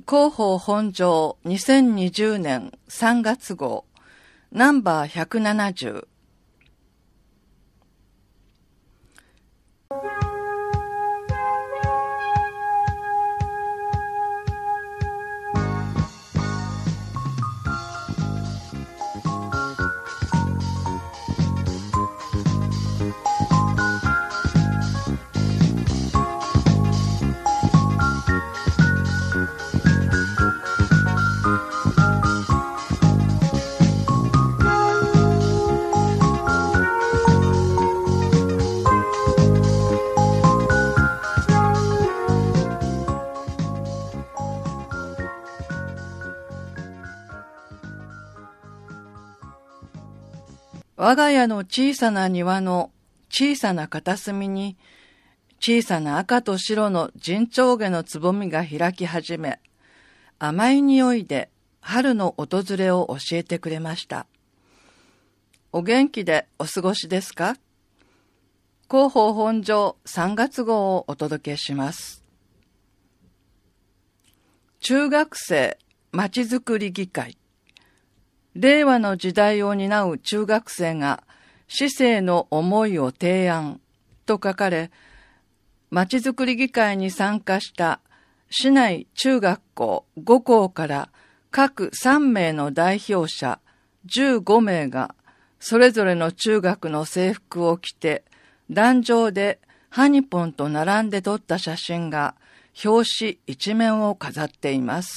広報本庄2020年3月号ナンバー170。我が家の小さな庭の小さな片隅に小さな赤と白の陣長毛のつぼみが開き始め、甘い匂いで春の訪れを教えてくれました。お元気でお過ごしですか？広報本庄3月号をお届けします。中学生まちづくり議会。令和の時代を担う中学生が市政の思いを提案と書かれ、まちづくり議会に参加した市内中学校5校から各3名の代表者15名がそれぞれの中学の制服を着て壇上でハニポンと並んで撮った写真が表紙一面を飾っています。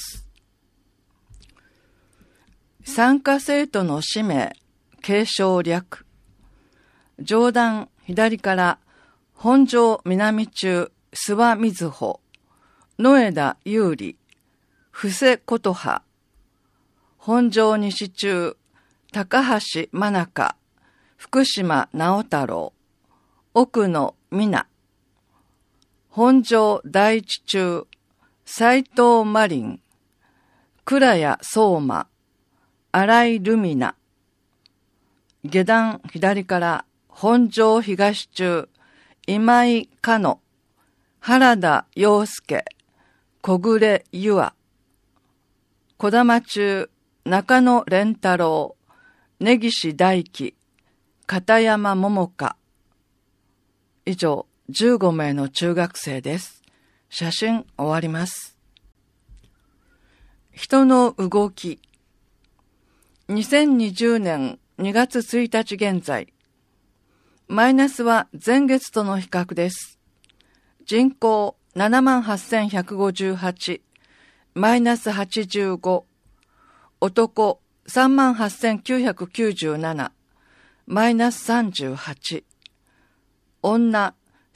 参加生徒の氏名、継承略。上段左から本庄南中諏訪瑞穂、野枝有利、布施琴葉、本庄西中高橋真中、福島直太郎、奥野美奈、本庄第一中斉藤真凛、倉谷相馬、新井ルミナ。下段左から本庄東中今井かの、原田洋介、小暮優愛。小玉中中野蓮太郎、根岸大輝、片山桃香。以上15名の中学生です。写真終わります。人の動き。2020年2月1日現在、マイナスは前月との比較です。人口78,158、マイナス85、男38,997、マイナス38、女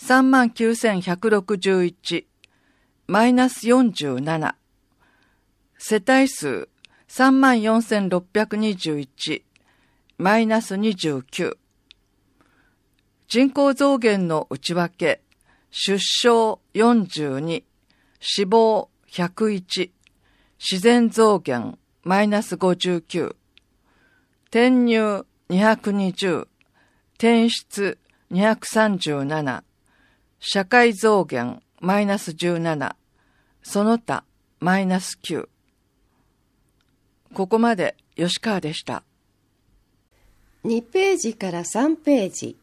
39,161、マイナス47、世帯数34,621、マイナス29。人口増減の内訳、出生42、死亡101、自然増減マイナス59、転入220、転出237、社会増減マイナス17、その他マイナス9。ここまで吉川でした。 2ページから3ページ。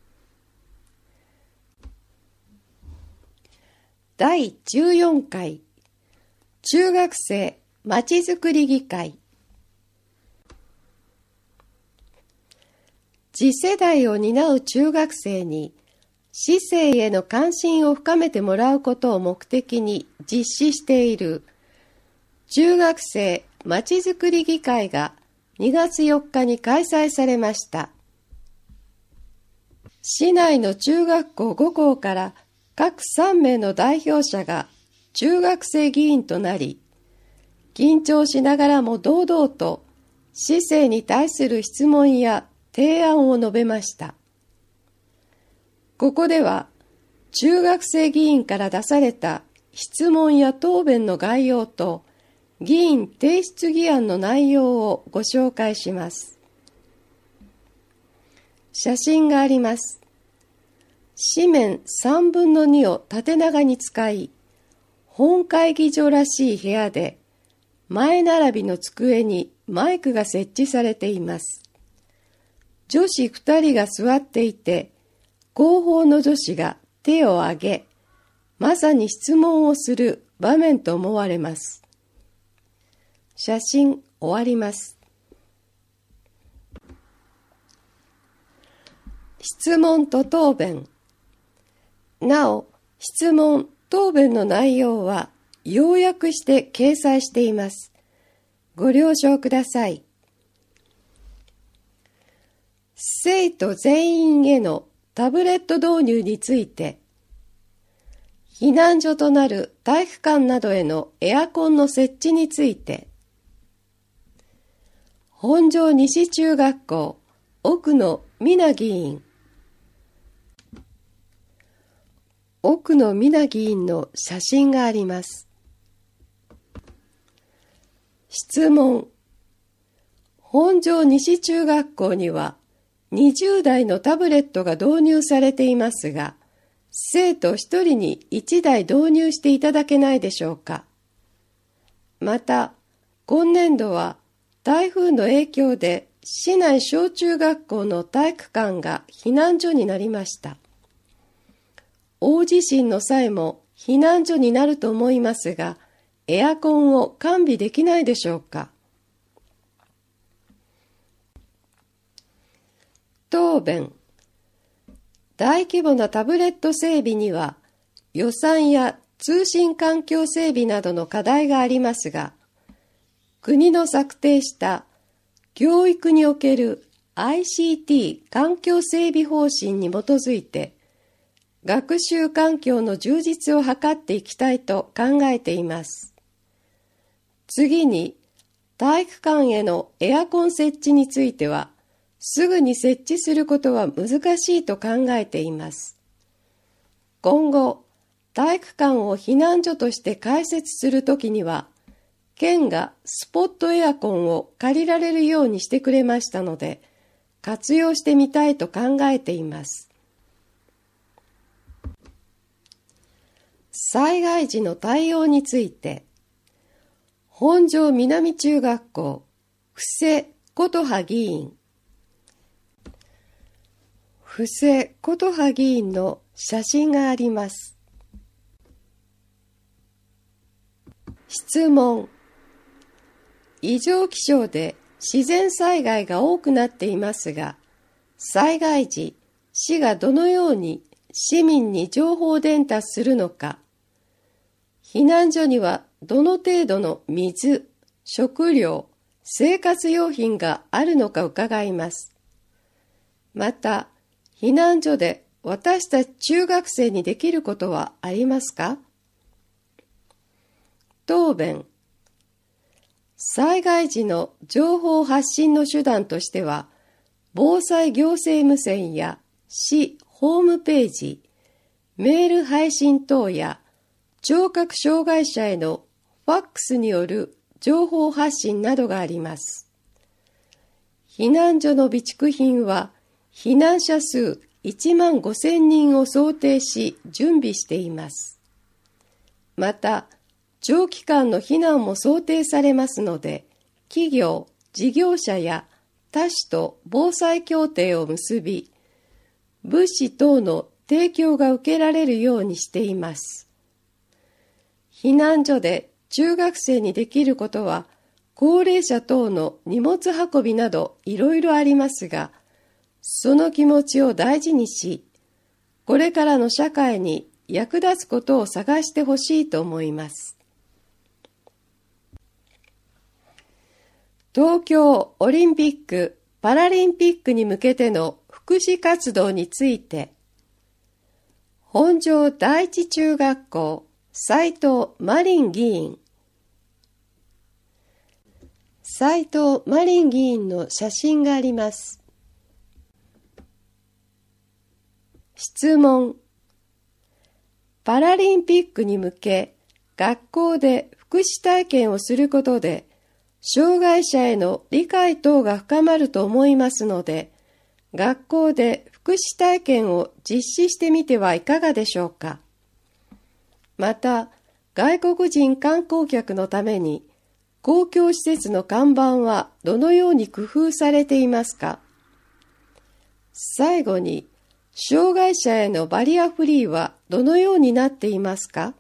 第14回中学生まちづくり議会。次世代を担う中学生に市政への関心を深めてもらうことを目的に実施している中学生まちづくり議会が2月4日に開催されました。市内の中学校5校から各3名の代表者が中学生議員となり、緊張しながらも堂々と市政に対する質問や提案を述べました。ここでは中学生議員から出された質問や答弁の概要と議員提出議案の内容をご紹介します。写真があります。紙面3分の2を縦長に使い、本会議場らしい部屋で前並びの机にマイクが設置されています。女子2人が座っていて、後方の女子が手を挙げ、まさに質問をする場面と思われます。写真終わります。質問と答弁。なお、質問・答弁の内容は要約して掲載しています。ご了承ください。生徒全員へのタブレット導入について、避難所となる体育館などへのエアコンの設置について、本庄西中学校奥野美奈議員、奥野美奈議員の写真があります。質問。本庄西中学校には20台のタブレットが導入されていますが、生徒1人に1台導入していただけないでしょうか。また、今年度は台風の影響で市内小中学校の体育館が避難所になりました。大地震の際も避難所になると思いますが、エアコンを完備できないでしょうか。答弁。大規模なタブレット整備には予算や通信環境整備などの課題がありますが、国の策定した教育における ICT 環境整備方針に基づいて、学習環境の充実を図っていきたいと考えています。次に、体育館へのエアコン設置については、すぐに設置することは難しいと考えています。今後、体育館を避難所として開設するときには、県がスポットエアコンを借りられるようにしてくれましたので、活用してみたいと考えています。災害時の対応について、本庄南中学校布施琴葉議員、布施琴葉議員の写真があります。質問。異常気象で自然災害が多くなっていますが、災害時、市がどのように市民に情報伝達するのか、避難所にはどの程度の水、食料、生活用品があるのか伺います。また、避難所で私たち中学生にできることはありますか？答弁。災害時の情報発信の手段としては、防災行政無線や市ホームページ、メール配信等や聴覚障害者へのファックスによる情報発信などがあります。避難所の備蓄品は避難者数1万5,000人を想定し準備しています。また、長期間の避難も想定されますので、企業、事業者や他市と防災協定を結び、物資等の提供が受けられるようにしています。避難所で中学生にできることは、高齢者等の荷物運びなどいろいろありますが、その気持ちを大事にし、これからの社会に役立つことを探してほしいと思います。東京オリンピック・パラリンピックに向けての福祉活動について、本庄第一中学校斉藤真凛議員、斉藤真凛議員の写真があります。質問。パラリンピックに向け、学校で福祉体験をすることで、障害者への理解等が深まると思いますので、学校で福祉体験を実施してみてはいかがでしょうか。また、外国人観光客のために、 公共施設の看板はどのように工夫されていますか？最後に、障害者へのバリアフリーはどのようになっていますか？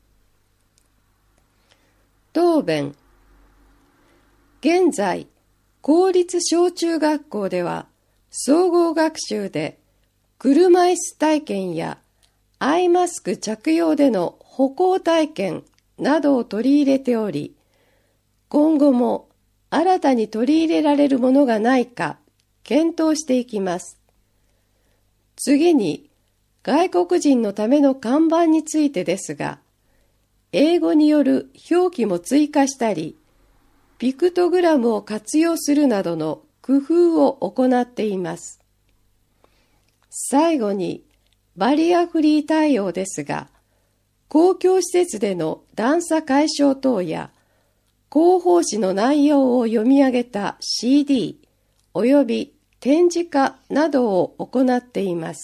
答弁。現在、公立小中学校では、総合学習で車椅子体験やアイマスク着用での歩行体験などを取り入れており、今後も新たに取り入れられるものがないか検討していきます。次に、外国人のための看板についてですが、英語による表記も追加したり、ピクトグラムを活用するなどの工夫を行っています。最後に、バリアフリー対応ですが、公共施設での段差解消等や、広報誌の内容を読み上げた CD および展示会などを行っています。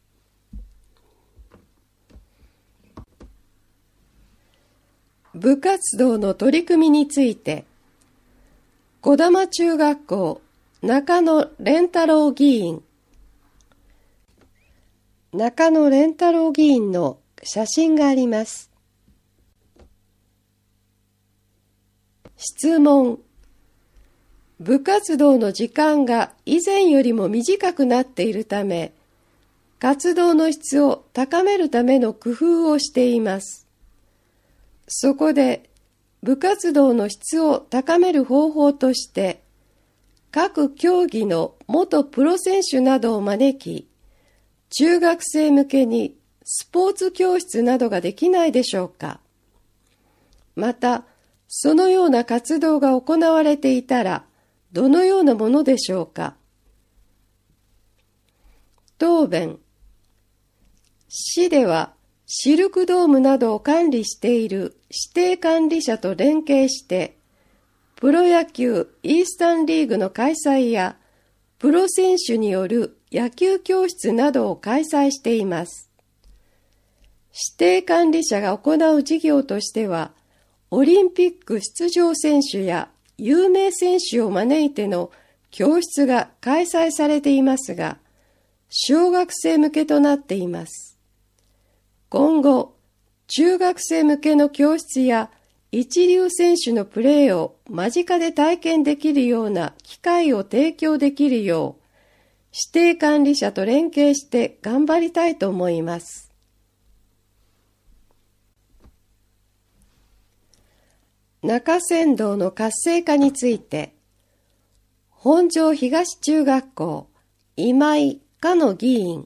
部活動の取り組みについて、児玉中学校中野蓮太郎議員。中野蓮太郎議員の写真があります。質問。部活動の時間が以前よりも短くなっているため、活動の質を高めるための工夫をしています。そこで、部活動の質を高める方法として、各競技の元プロ選手などを招き、中学生向けにスポーツ教室などができないでしょうか。また、そのような活動が行われていたら、どのようなものでしょうか。答弁。市では、シルクドームなどを管理している指定管理者と連携して、プロ野球イースタンリーグの開催や、プロ選手による野球教室などを開催しています。指定管理者が行う事業としては、オリンピック出場選手や有名選手を招いての教室が開催されていますが、小学生向けとなっています。今後、中学生向けの教室や一流選手のプレーを間近で体験できるような機会を提供できるよう、指定管理者と連携して頑張りたいと思います。中山道の活性化について、本庄東中学校今井かの議員。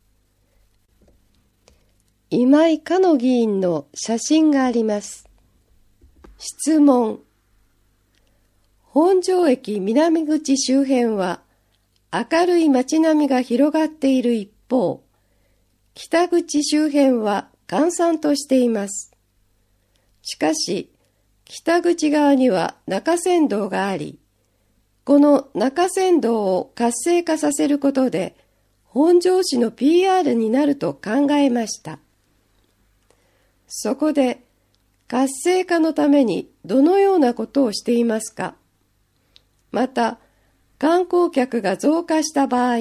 今井かの議員の写真があります。質問。本庄駅南口周辺は明るい街並みが広がっている一方、北口周辺は閑散としています。しかし、北口側には中山道があり、この中山道を活性化させることで、本庄市の PR になると考えました。そこで、活性化のためにどのようなことをしていますか？また、観光客が増加した場合、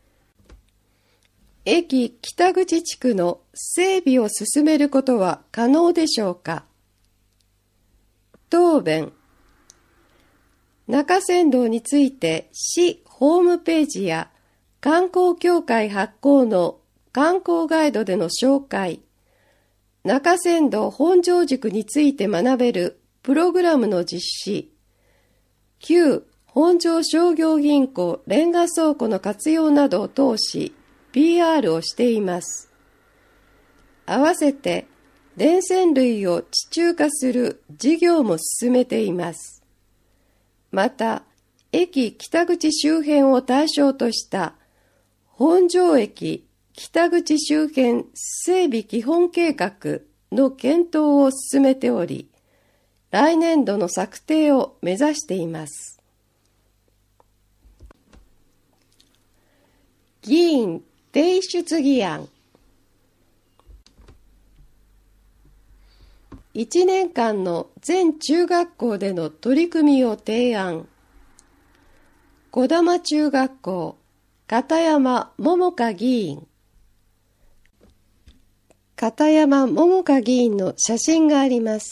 駅北口地区の整備を進めることは可能でしょうか？答弁。中山道について市ホームページや観光協会発行の観光ガイドでの紹介、中山道本庄塾について学べるプログラムの実施、旧本庄商業銀行レンガ倉庫の活用などを通し PR をしています。合わせて電線類を地中化する事業も進めています。また、駅北口周辺を対象とした本庄駅北口周辺整備基本計画の検討を進めており、来年度の策定を目指しています。議員提出議案。 1年間の全中学校での取り組みを提案。児玉中学校、片山桃香議員。片山桃香議員の写真があります。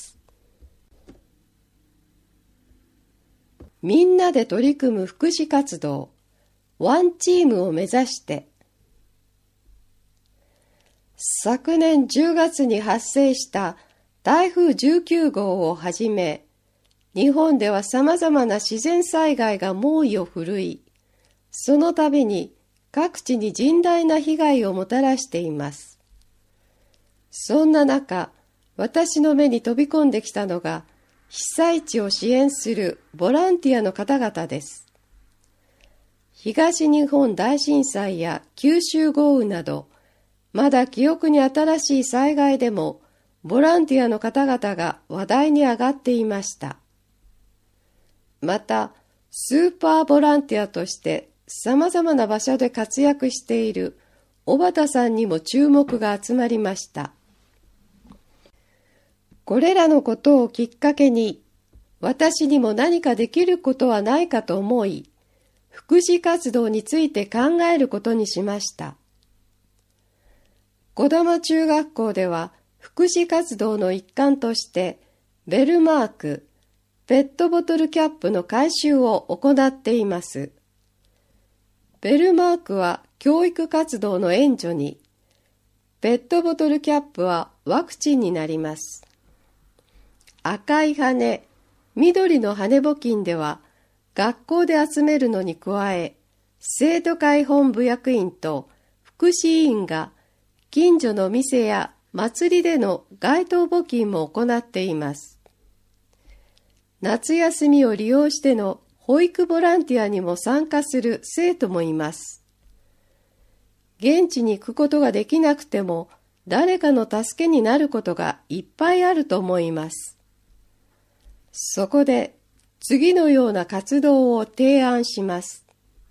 みんなで取り組む福祉活動、ワンチームを目指して。昨年10月に発生した台風19号をはじめ、日本では様々な自然災害が猛威を振るい、その度に各地に甚大な被害をもたらしています。そんな中、私の目に飛び込んできたのが、被災地を支援するボランティアの方々です。東日本大震災や九州豪雨など、まだ記憶に新しい災害でも、ボランティアの方々が話題に上がっていました。また、スーパーボランティアとして様々な場所で活躍している小畑さんにも注目が集まりました。これらのことをきっかけに、私にも何かできることはないかと思い、福祉活動について考えることにしました。児玉中学校では、福祉活動の一環として、ベルマーク、ペットボトルキャップの回収を行っています。ベルマークは教育活動の援助に、ペットボトルキャップはワクチンになります。赤い羽、緑の羽募金では、学校で集めるのに加え、生徒会本部役員と福祉委員が近所の店や祭りでの街頭募金も行っています。夏休みを利用しての保育ボランティアにも参加する生徒もいます。現地に行くことができなくても、誰かの助けになることがいっぱいあると思います。そこで、次のような活動を提案します。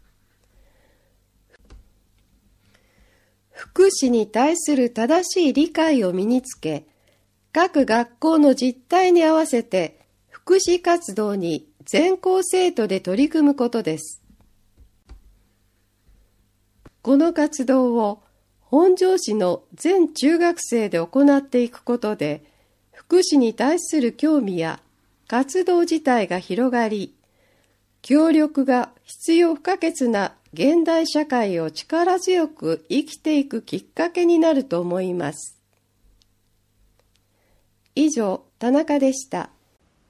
福祉に対する正しい理解を身につけ、各学校の実態に合わせて福祉活動に全校生徒で取り組むことです。この活動を本庄市の全中学生で行っていくことで、福祉に対する興味や活動自体が広がり、協力が必要不可欠な現代社会を力強く生きていくきっかけになると思います。以上、田中でした。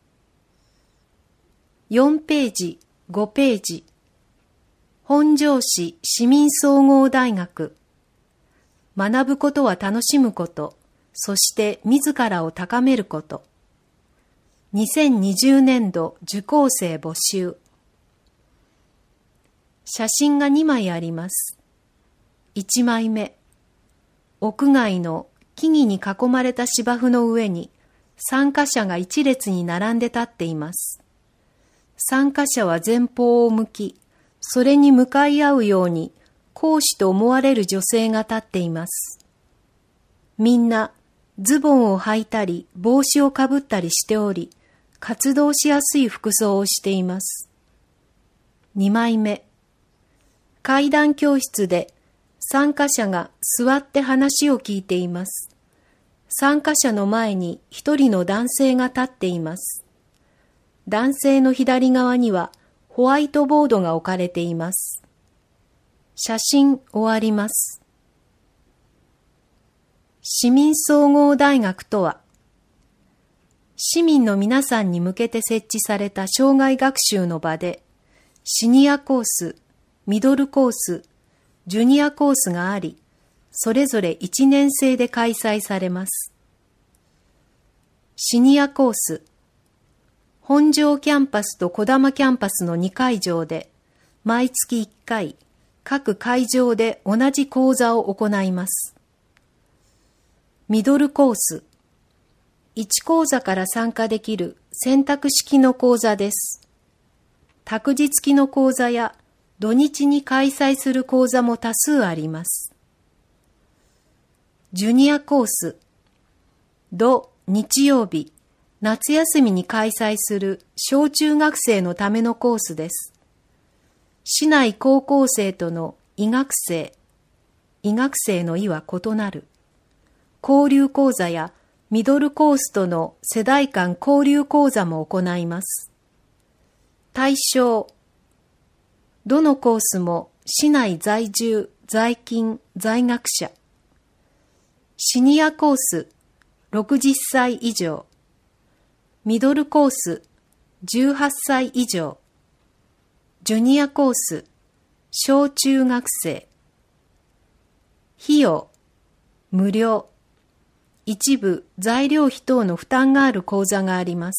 4ページ、5ページ。本庄市市民総合大学。学ぶことは楽しむこと、そして自らを高めること。2020年度受講生募集。写真が2枚あります。1枚目。屋外の木々に囲まれた芝生の上に参加者が一列に並んで立っています。参加者は前方を向き、それに向かい合うように講師と思われる女性が立っています。みんなズボンを履いたり帽子をかぶったりしており、活動しやすい服装をしています。2枚目。階段教室で参加者が座って話を聞いています。参加者の前に一人の男性が立っています。男性の左側にはホワイトボードが置かれています。写真終わります。市民総合大学とは、市民の皆さんに向けて設置された障害学習の場で、シニアコース、ミドルコース、ジュニアコースがあり、それぞれ1年生で開催されます。シニアコース、本庄キャンパスと児玉キャンパスの2会場で、毎月1回、各会場で同じ講座を行います。ミドルコース、1講座から参加できる選択式の講座です。託児付きの講座や土日に開催する講座も多数あります。ジュニアコース、土、 日曜日、夏休みに開催する小中学生のためのコースです。市内高校生との医学生の医は異なる。交流講座やミドルコースとの世代間交流講座も行います。対象。どのコースも市内在住、在勤、在学者。シニアコース、60歳以上。ミドルコース、18歳以上。ジュニアコース、小中学生。費用、無料。一部材料費等の負担がある講座があります。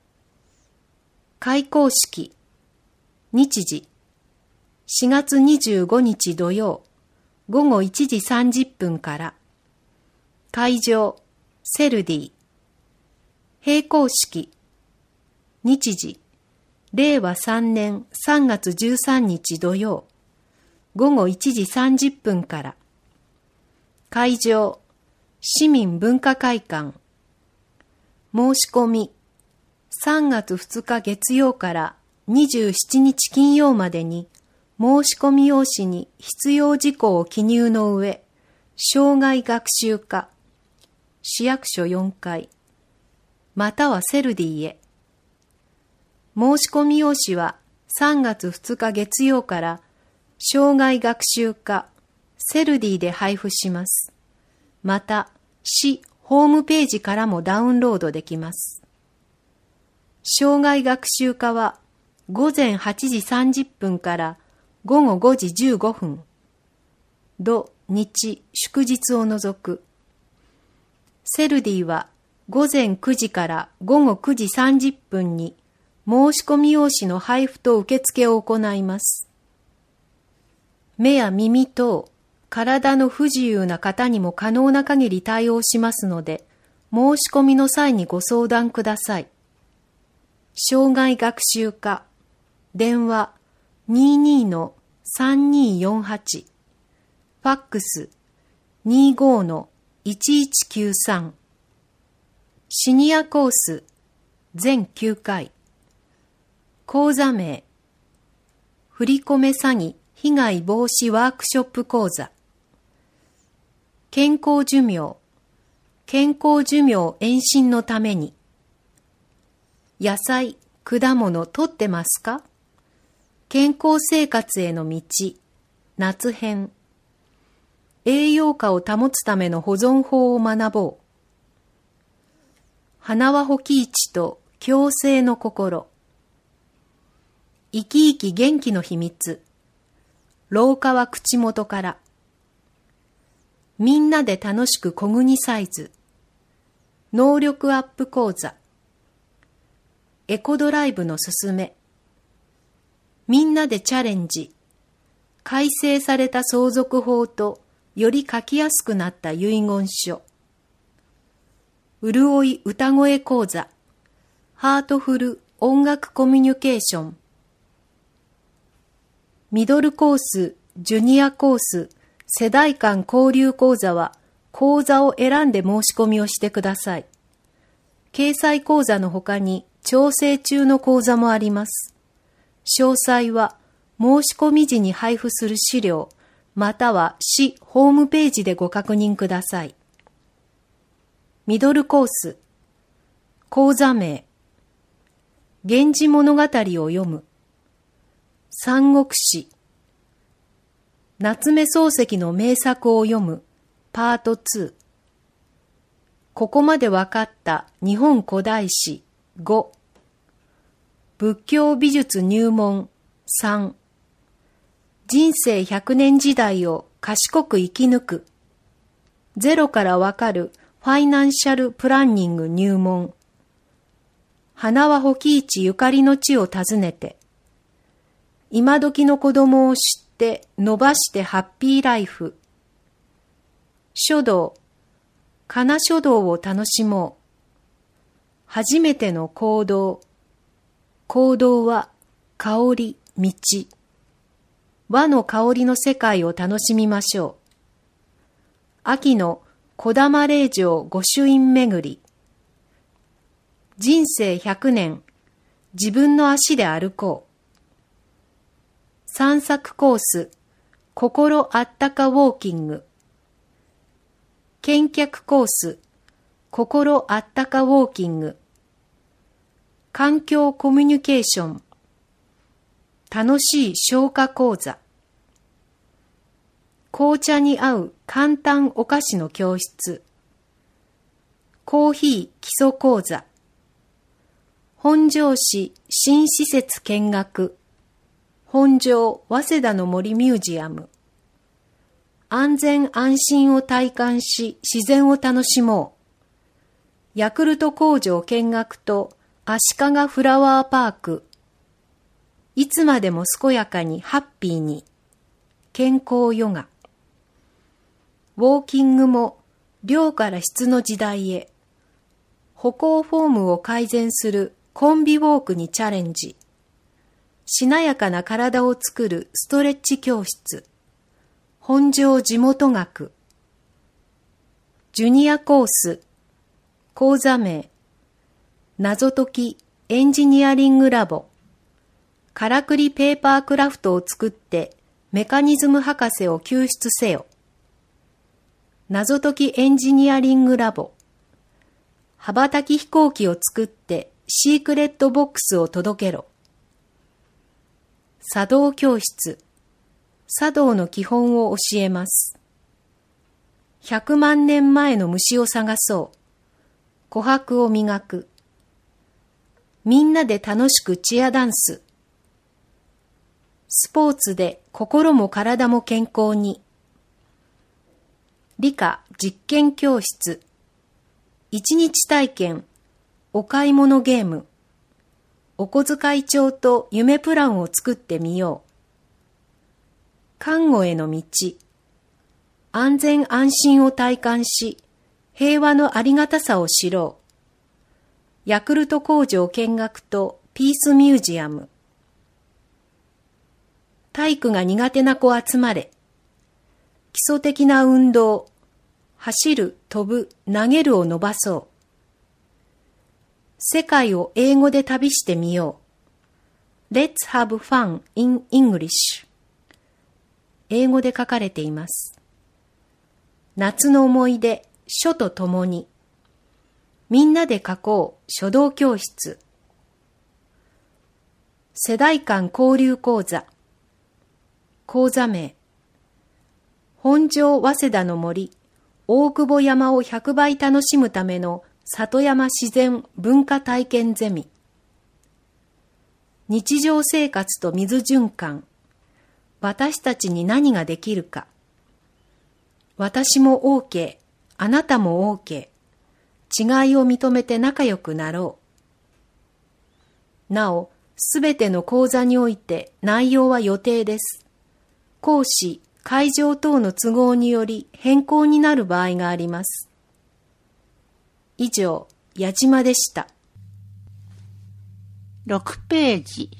開講式、日時、4月25日土曜、午後1時30分から。会場、セルディ。閉講式、日時、令和3年3月13日土曜、午後1時30分から。会場、市民文化会館。申し込み、3月2日月曜から27日金曜までに、申し込み用紙に必要事項を記入の上、障害学習課、市役所4階、またはセルディへ。申し込み用紙は3月2日月曜から障害学習課、セルディで配布します。また、市ホームページからもダウンロードできます。障害学習課は午前8時30分から午後5時15分。土、日、祝日を除く。セルディは午前9時から午後9時30分に申し込み用紙の配布と受付を行います。目や耳等、体の不自由な方にも可能な限り対応しますので、申し込みの際にご相談ください。障害学習課、電話 22-3248、ファックス 25-1193、シニアコース全9回、講座名、振り込め詐欺被害防止ワークショップ講座、健康寿命延伸のために。野菜、果物取ってますか？健康生活への道、夏編。栄養価を保つための保存法を学ぼう。花は保木市と共生の心。生き生き元気の秘密。老化は口元から。みんなで楽しく小国サイズ。能力アップ講座。エコドライブのすすめ。みんなでチャレンジ。改正された相続法とより書きやすくなった遺言書。潤い歌声講座。ハートフル音楽コミュニケーション。ミドルコース、ジュニアコース、世代間交流講座は講座を選んで申し込みをしてください。掲載講座の他に調整中の講座もあります。詳細は申し込み時に配布する資料、または市ホームページでご確認ください。ミドルコース、講座名、源氏物語を読む、三国志、夏目漱石の名作を読む、パート2。ここまでわかった日本古代史5。仏教美術入門3。人生100年時代を賢く生き抜く。ゼロからわかるファイナンシャルプランニング入門。花は保木市ゆかりの地を訪ねて。今時の子供を知って伸ばしてハッピーライフ。書道、かな書道を楽しもう。初めての行動。行動は香り、道。和の香りの世界を楽しみましょう。秋の小玉霊場御朱印巡り。 人生100年、自分の足で歩こう。散策コース、心あったかウォーキング。見客コース、心あったかウォーキング。環境コミュニケーション。楽しい消化講座。紅茶に合う簡単お菓子の教室。コーヒー基礎講座。本庄市新施設見学。本庄早稲田の森ミュージアム。安全安心を体感し自然を楽しもう。ヤクルト工場見学と足利フラワーパーク。いつまでも健やかにハッピーに。健康ヨガ。ウォーキングも量から質の時代へ。歩行フォームを改善するコンビウォークにチャレンジ。しなやかな体を作るストレッチ教室。本庄地元学。ジュニアコース。講座名。謎解きエンジニアリングラボ。からくりペーパークラフトを作ってメカニズム博士を救出せよ。謎解きエンジニアリングラボ。羽ばたき飛行機を作ってシークレットボックスを届けろ。茶道教室。茶道の基本を教えます。100万年前の虫を探そう。琥珀を磨く。みんなで楽しくチアダンス。スポーツで心も体も健康に。理科実験教室。一日体験。お買い物ゲーム。お小遣い帳と夢プランを作ってみよう。看護への道。安全安心を体感し、平和のありがたさを知ろう。ヤクルト工場見学とピースミュージアム。体育が苦手な子集まれ。基礎的な運動。走る、飛ぶ、投げるを伸ばそう。世界を英語で旅してみよう。Let's have fun in English。英語で書かれています。夏の思い出、書とともに。みんなで書こう、書道教室。世代間交流講座。講座名。本庄早稲田の森、大久保山を100倍楽しむための里山自然文化体験ゼミ。日常生活と水循環。私たちに何ができるか。私も OK、あなたも OK。違いを認めて仲良くなろう。なお、すべての講座において内容は予定です。講師、会場等の都合により変更になる場合があります。以上、矢島でした。 6ページ。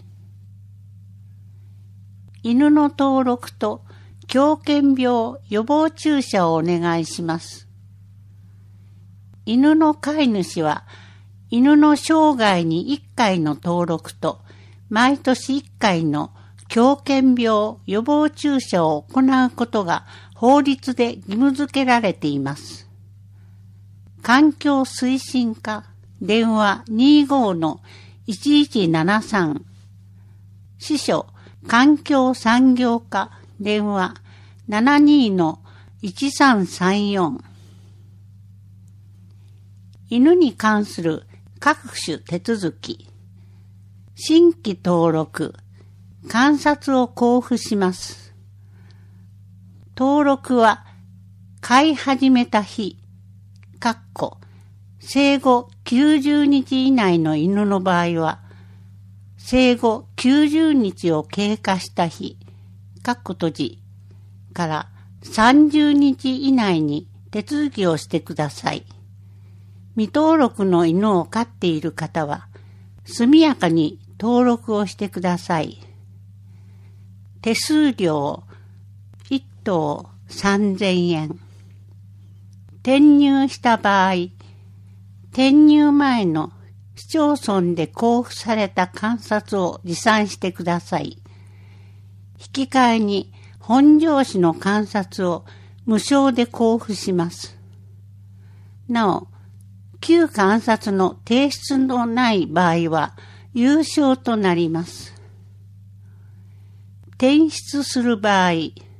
犬の登録と狂犬病予防注射をお願いします。犬の飼い主は犬の生涯に1回の登録と毎年1回の狂犬病予防注射を行うことが法律で義務付けられています。環境推進課電話 25-1173 司書環境産業課電話 72-1334 犬に関する各種手続き新規登録観察を交付します。登録は飼い始めた日生後90日以内の犬の場合は生後90日を経過した日閉じから30日以内に手続きをしてください。未登録の犬を飼っている方は速やかに登録をしてください。手数料1頭3000円。転入した場合、転入前の市町村で交付された鑑札を持参してください。引き換えに本庄市の鑑札を無償で交付します。なお、旧鑑札の提出のない場合は有償となります。転出する場合、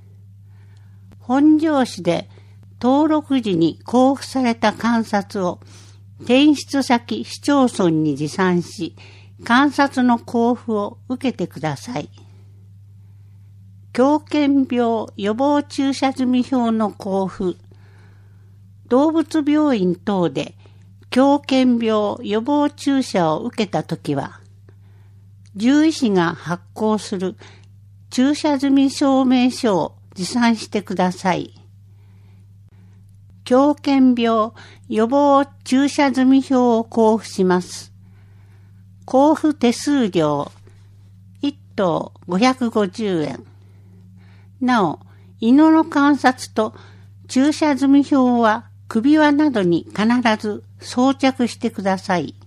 本庄市で登録時に交付された鑑札を転出先市町村に持参し、鑑札の交付を受けてください。狂犬病予防注射済票の交付、動物病院等で狂犬病予防注射を受けたときは、獣医師が発行する注射済証明書を持参してください。狂犬病予防注射済票を交付します。交付手数料1頭550円。なお、犬の鑑札と注射済票は首輪などに必ず装着してください。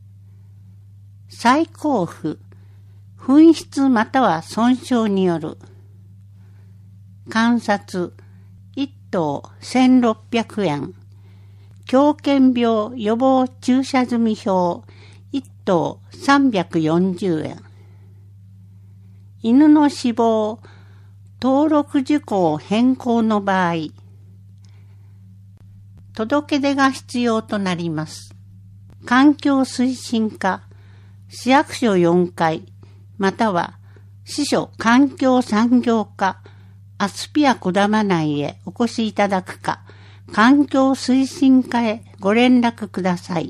再交付、紛失または損傷による。鑑札1頭1600円。狂犬病予防注射済票1頭340円。犬の死亡、登録事項変更の場合、届け出が必要となります。環境推進課、市役所4階、または支所環境産業課、アスピア小玉内へお越しいただくか、環境推進課へご連絡ください。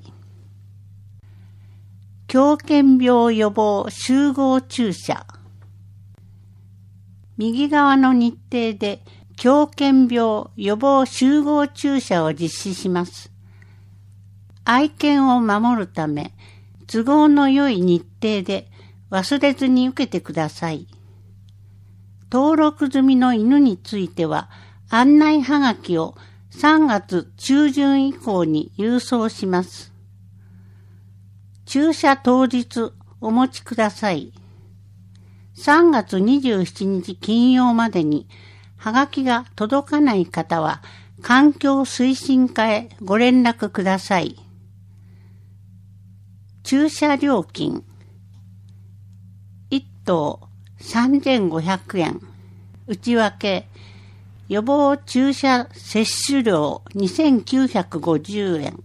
狂犬病予防集合注射。右側の日程で狂犬病予防集合注射を実施します。愛犬を守るため、都合の良い日程で忘れずに受けてください。登録済みの犬については、案内はがきを3月中旬以降に郵送します。注射当日お持ちください。3月27日金曜までに、はがきが届かない方は、環境推進課へご連絡ください。注射料金。1頭3500円。内訳。予防注射接種料2950円。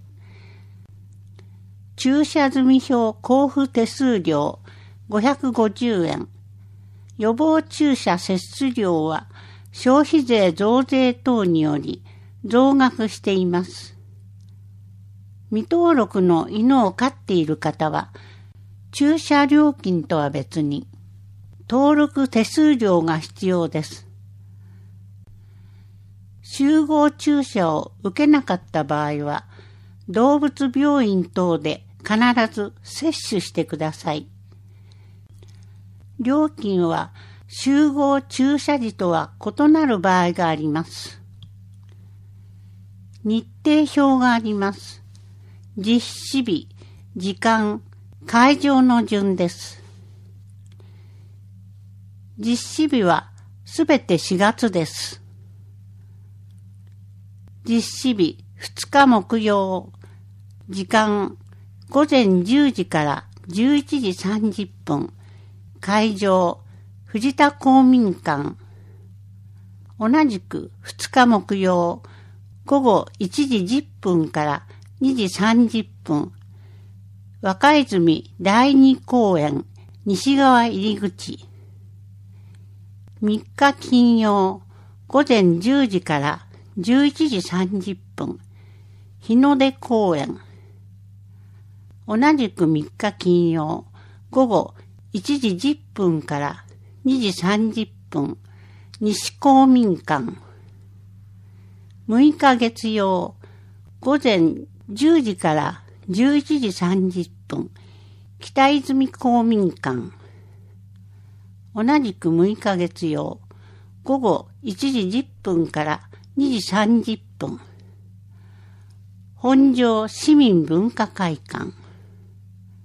注射済票交付手数料550円。予防注射接種料は消費税増税等により増額しています。未登録の犬を飼っている方は、注射料金とは別に登録手数料が必要です。集合注射を受けなかった場合は、動物病院等で必ず接種してください。料金は集合注射時とは異なる場合があります。日程表があります。実施日、時間、会場の順です。実施日はすべて4月です。実施日2日木曜、時間午前10時から11時30分、会場藤田公民館。同じく2日木曜、午後1時10分から2時30分、若泉第二公園西側入り口。3日金曜、午前10時から11時30分、日の出公園。同じく3日金曜、午後1時10分から2時30分、西公民館。6日月曜、午前10時から11時30分、北泉公民館。同じく6日月曜、午後1時10分から2時30分、本庄市民文化会館。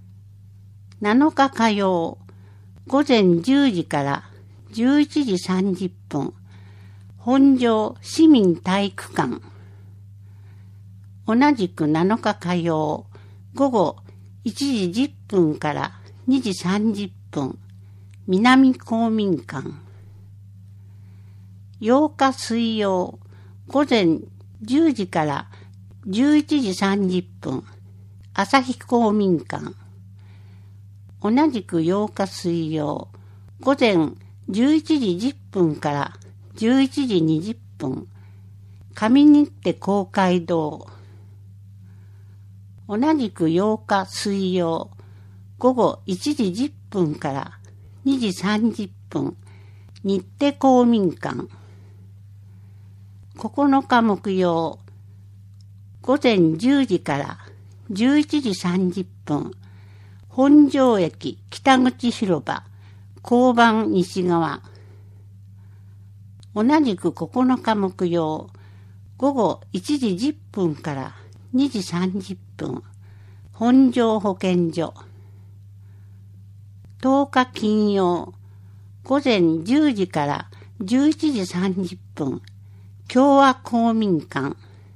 7日火曜、午前10時から11時30分、本庄市民体育館。同じく7日火曜、午後1時10分から2時30分、南公民館。8日水曜、午前10時から11時30分、朝日公民館。同じく8日水曜、午前11時10分から11時20分、上新手公会堂。同じく8日水曜、午後1時10分から2時30分、日手公民館。9日木曜、午前10時から11時30分、本庄駅北口広場、交番西側。同じく9日木曜、午後1時10分から2時30分、本庄保健所。10日金曜、午前10時から11時30分、共和公民館。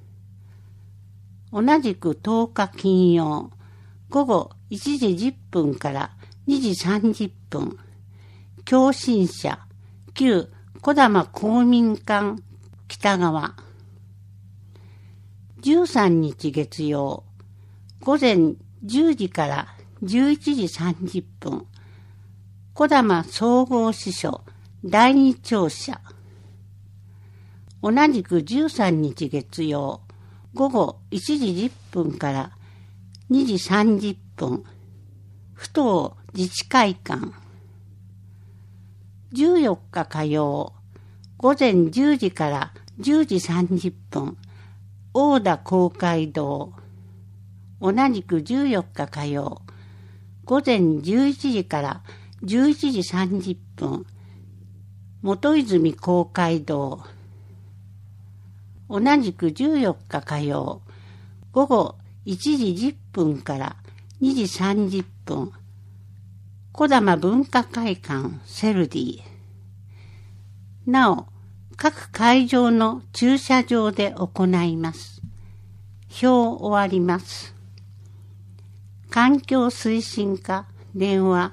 同じく10日金曜、午後1時10分から2時30分、共振社、旧児玉公民館北側。13日月曜、午前10時から11時30分、児玉総合支所第二庁舎。同じく13日月曜、午後1時10分から2時30分、府東自治会館。14日火曜、午前10時から10時30分、大田公会堂。同じく14日火曜、午前11時から11時30分、元泉公会堂。同じく14日火曜、午後1時10分から2時30分、児玉文化会館セルディ。なお、各会場の駐車場で行います。表終わります。環境推進課電話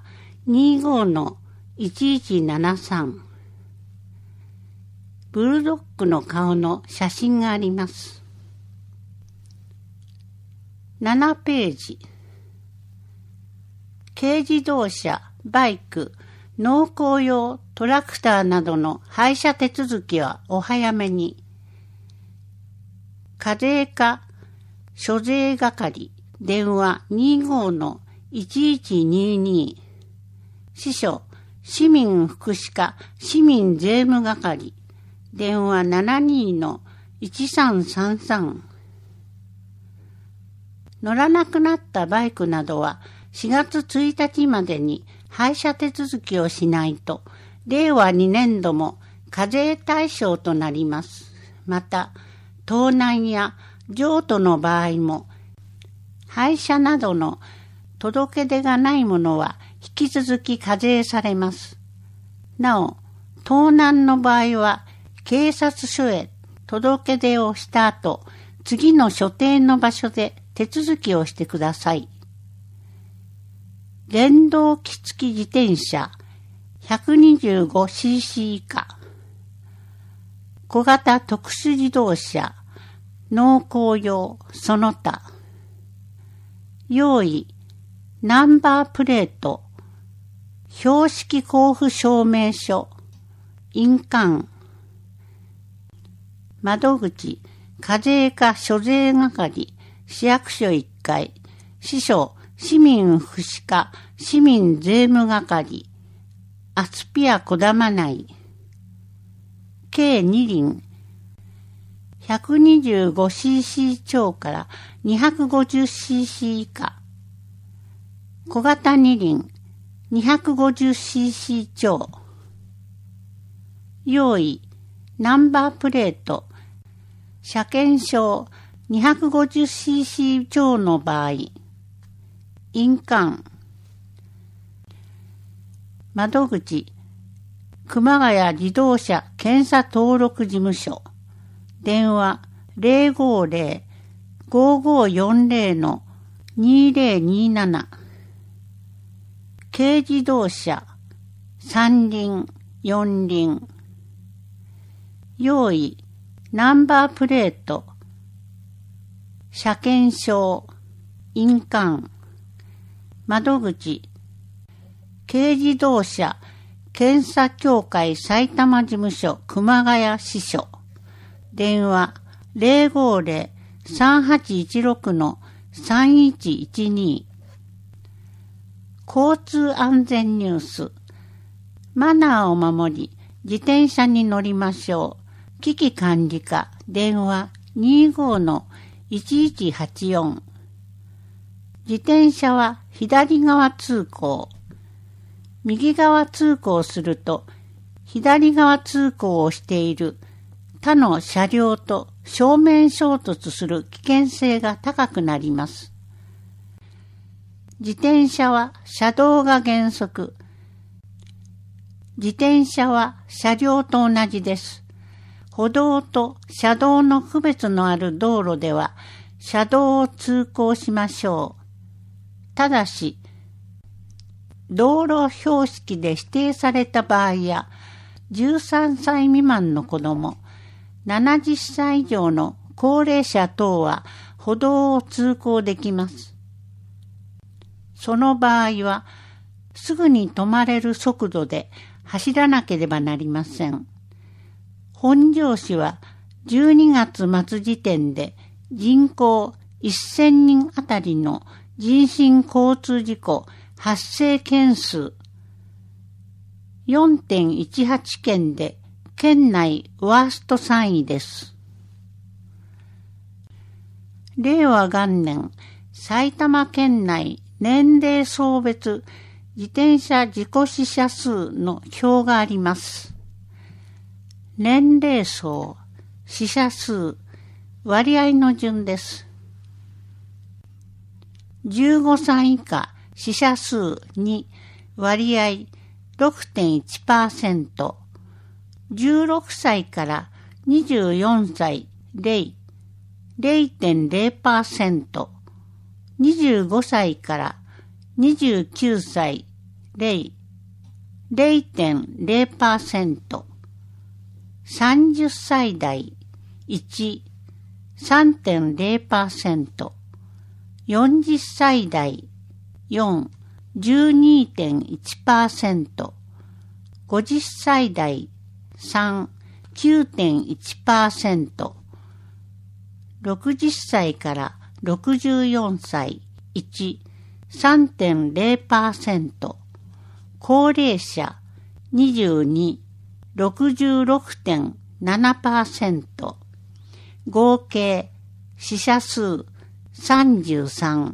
25-1173。ブルドッグの顔の写真があります。7ページ。軽自動車、バイク、農耕用トラクターなどの廃車手続きはお早めに。課税課諸税係電話 25-1122。支所市民福祉課市民税務係電話 72-1333。乗らなくなったバイクなどは4月1日までに廃車手続きをしないと、令和2年度も課税対象となります。また、盗難や譲渡の場合も、廃車などの届け出がないものは引き続き課税されます。なお、盗難の場合は、警察署へ届け出をした後、次の所定の場所で手続きをしてください。原動機付き自転車 125cc 以下、小型特殊自動車、農耕用その他、用意、ナンバープレート、標識交付証明書、印鑑、窓口、課税課諸税係、市役所1階、支所、市民福祉課、市民税務係、アスピア児玉内、計2輪、125cc 超から 250cc 以下、小型2輪、250cc 超、用意、ナンバープレート、車検証 250cc 超の場合、印鑑、 窓口、熊谷自動車検査登録事務所。電話 050-5540-2027。軽自動車、三輪、四輪。用意、ナンバープレート、車検証、印鑑。窓口、軽自動車検査協会埼玉事務所熊谷支所。電話 050-3816-3112。交通安全ニュース。マナーを守り、自転車に乗りましょう。危機管理課。電話 25-1184。自転車は左側通行。右側通行すると、左側通行をしている他の車両と正面衝突する危険性が高くなります。自転車は車道が原則。自転車は車両と同じです。歩道と車道の区別のある道路では車道を通行しましょう。ただし、道路標識で指定された場合や、13歳未満の子供、70歳以上の高齢者等は歩道を通行できます。その場合は、すぐに止まれる速度で走らなければなりません。本庄市は12月末時点で人口1000人あたりの人身交通事故発生件数 4.18 件で県内ワースト3位です。令和元年、埼玉県内年齢層別自転車事故死者数の表があります。年齢層、死者数、割合の順です。15歳以下死者数2、割合 6.1%、16歳から24歳0、0.0%、25歳から29歳0、0.0%、30歳代1、3.0%、40歳代4、12.1%、50歳代3、9.1%、60歳から64歳1、3.0%、高齢者22、66.7%、合計死者数33。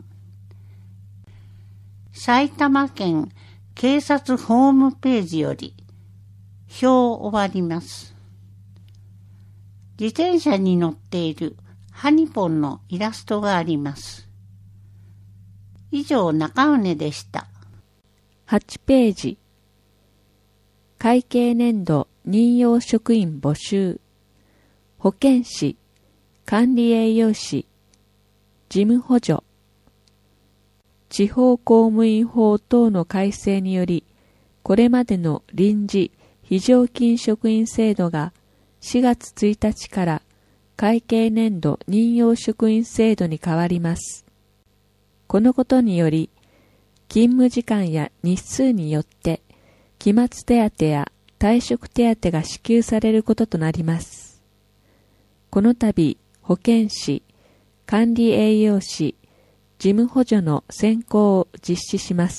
埼玉県警察ホームページより表終わります。自転車に乗っているハニポンのイラストがあります。以上、中畝でした。 8ページ。会計年度任用職員募集。保健師、管理栄養士、事務補助。地方公務員法等の改正により、これまでの臨時非常勤職員制度が4月1日から会計年度任用職員制度に変わります。このことにより、勤務時間や日数によって期末手当や退職手当が支給されることとなります。この度、保健師、管理栄養士、事務補助の選考を実施します。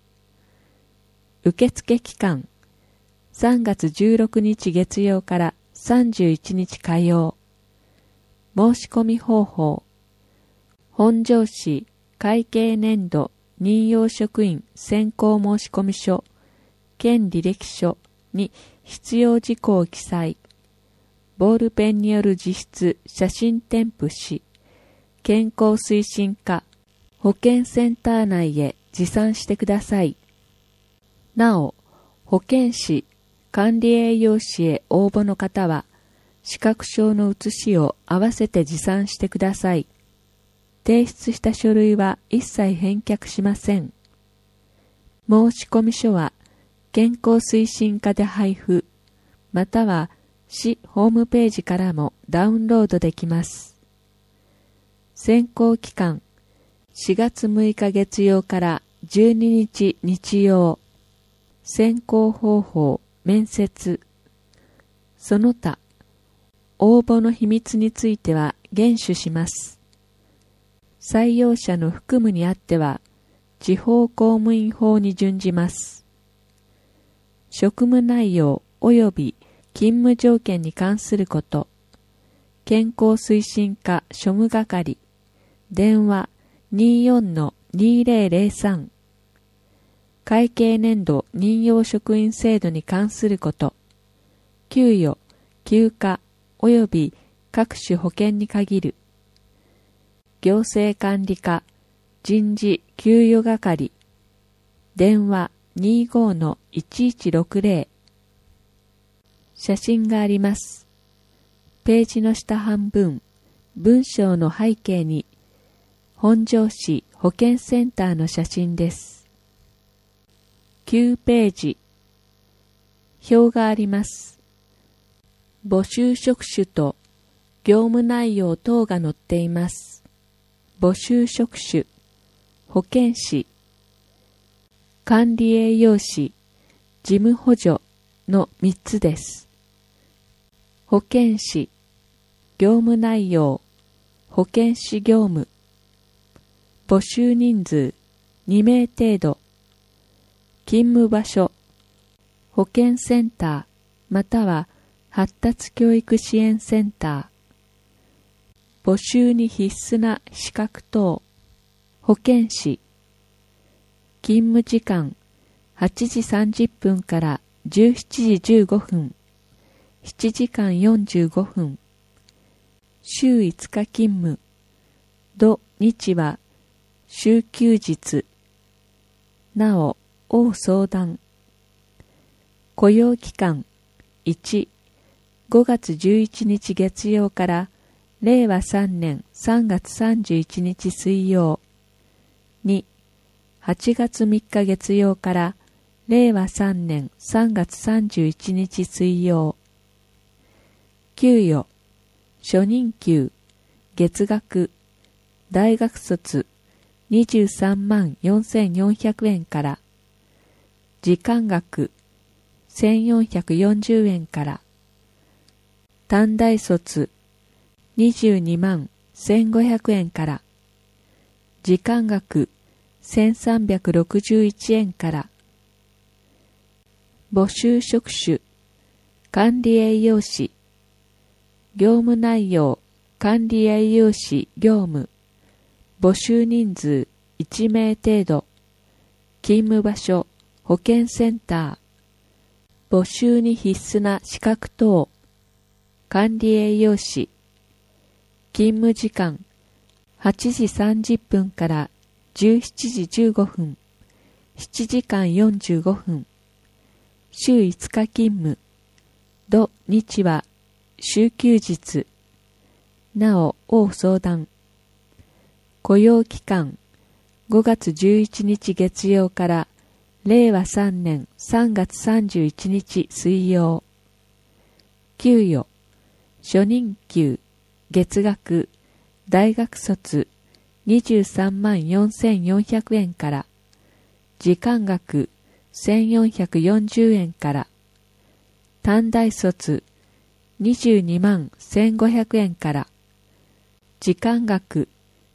受付期間、3月16日月曜から31日火曜。申し込み方法、本庄市会計年度任用職員選考申込書、県履歴書に必要事項を記載。ボールペンによる実質写真添付し、健康推進課保健センター内へ持参してください。 なお、保健師、管理栄養士へ応募の方は、資格証の写しを合わせて持参してください。提出した書類は一切返却しません。申込書は健康推進課で配布、または市ホームページからもダウンロードできます。選考期間、4月6日月曜から12日日曜。選考方法、面接。その他、応募の秘密については厳守します。採用者の服務にあっては、地方公務員法に準じます。職務内容及び勤務条件に関すること、健康推進課庶務係、電話 24-2003、会計年度任用職員制度に関すること、給与、休暇及び各種保険に限る、行政管理課人事給与係、電話 25-1160。写真があります。ページの下半分、文章の背景に、本庄市保健センターの写真です。9ページ、表があります。募集職種と業務内容等が載っています。募集職種、保健師、管理栄養士、事務補助の3つです。保健師、業務内容、保健師業務、募集人数2名程度、勤務場所、保健センターまたは発達教育支援センター、募集に必須な資格等、保健師、勤務時間8時30分から17時15分、7時間45分、週5日勤務、土日は週休日、なお、相談。雇用期間1、5月11日月曜から令和3年3月31日水曜。2、8月3日月曜から令和3年3月31日水曜。給与、初任給、月額、大学卒23万4400円から、時間額1440円から、短大卒22万1500円から、時間額1361円から、募集職種、管理栄養士、業務内容、管理栄養士業務、募集人数1名程度、勤務場所、保健センター、募集に必須な資格等、管理栄養士、勤務時間8時30分から17時15分、7時間45分、週5日勤務、土日は週休日、なお相談。雇用期間5月11日月曜から令和3年3月31日水曜。給与、初任給、月額、大学卒23万4400円から、時間額1440円から、短大卒22万1500円から、時間額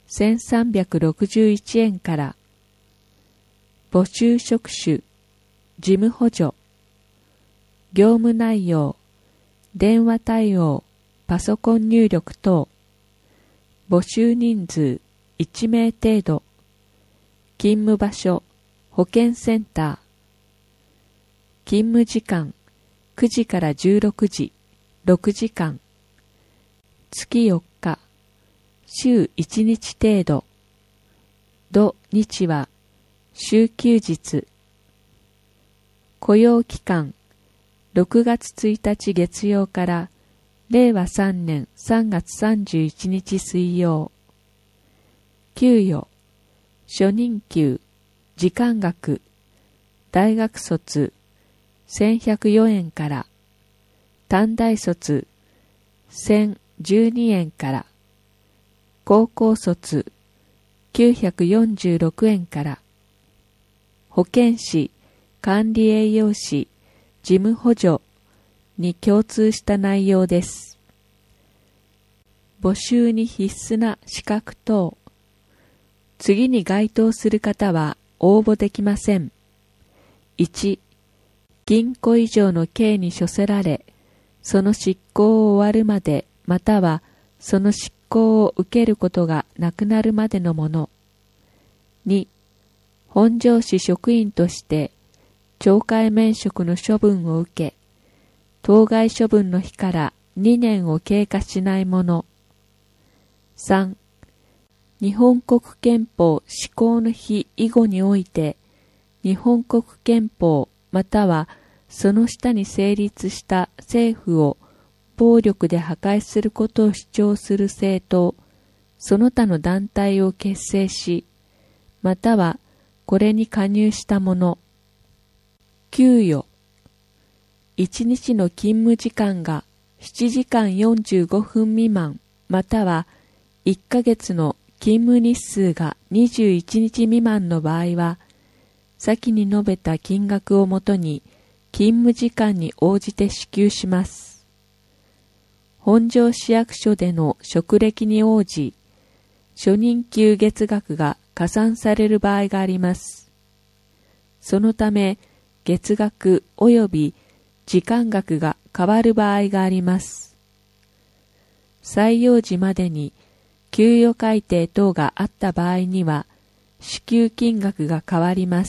1361円から、募集職種、事務補助、業務内容、電話対応、パソコン入力等、募集人数1名程度、勤務場所、保健センター、勤務時間9時から16時、6時間、月4日、週1日程度、土日は週休日、 雇用期間、6月1日月曜から令和3年3月31日水曜。給与、初任給、時間額、大学卒、1104円から、短大卒、1012円から、高校卒、946円から、保健師、管理栄養士、事務補助に共通した内容です。募集に必須な資格等。次に該当する方は応募できません。1、禁錮以上の刑に処せられ、その執行を終わるまで、またはその執行を受けることがなくなるまでのもの。2、本庄市職員として懲戒免職の処分を受け、当該処分の日から2年を経過しないもの。3、日本国憲法施行の日以後において、日本国憲法またはその下に成立した政府を暴力で破壊することを主張する政党、その他の団体を結成し、またはこれに加入したもの。給与。1日の勤務時間が7時間45分未満、または1ヶ月の勤務日数が21日未満の場合は、先に述べた金額をもとに勤務時間に応じて支給します。本庄市役所での職歴に応じ、初任給月額が加算される場合があります。そのため、月額及び時間額が変わる場合があります。採用時までに給与改定等があった場合には、支給金額が変わります。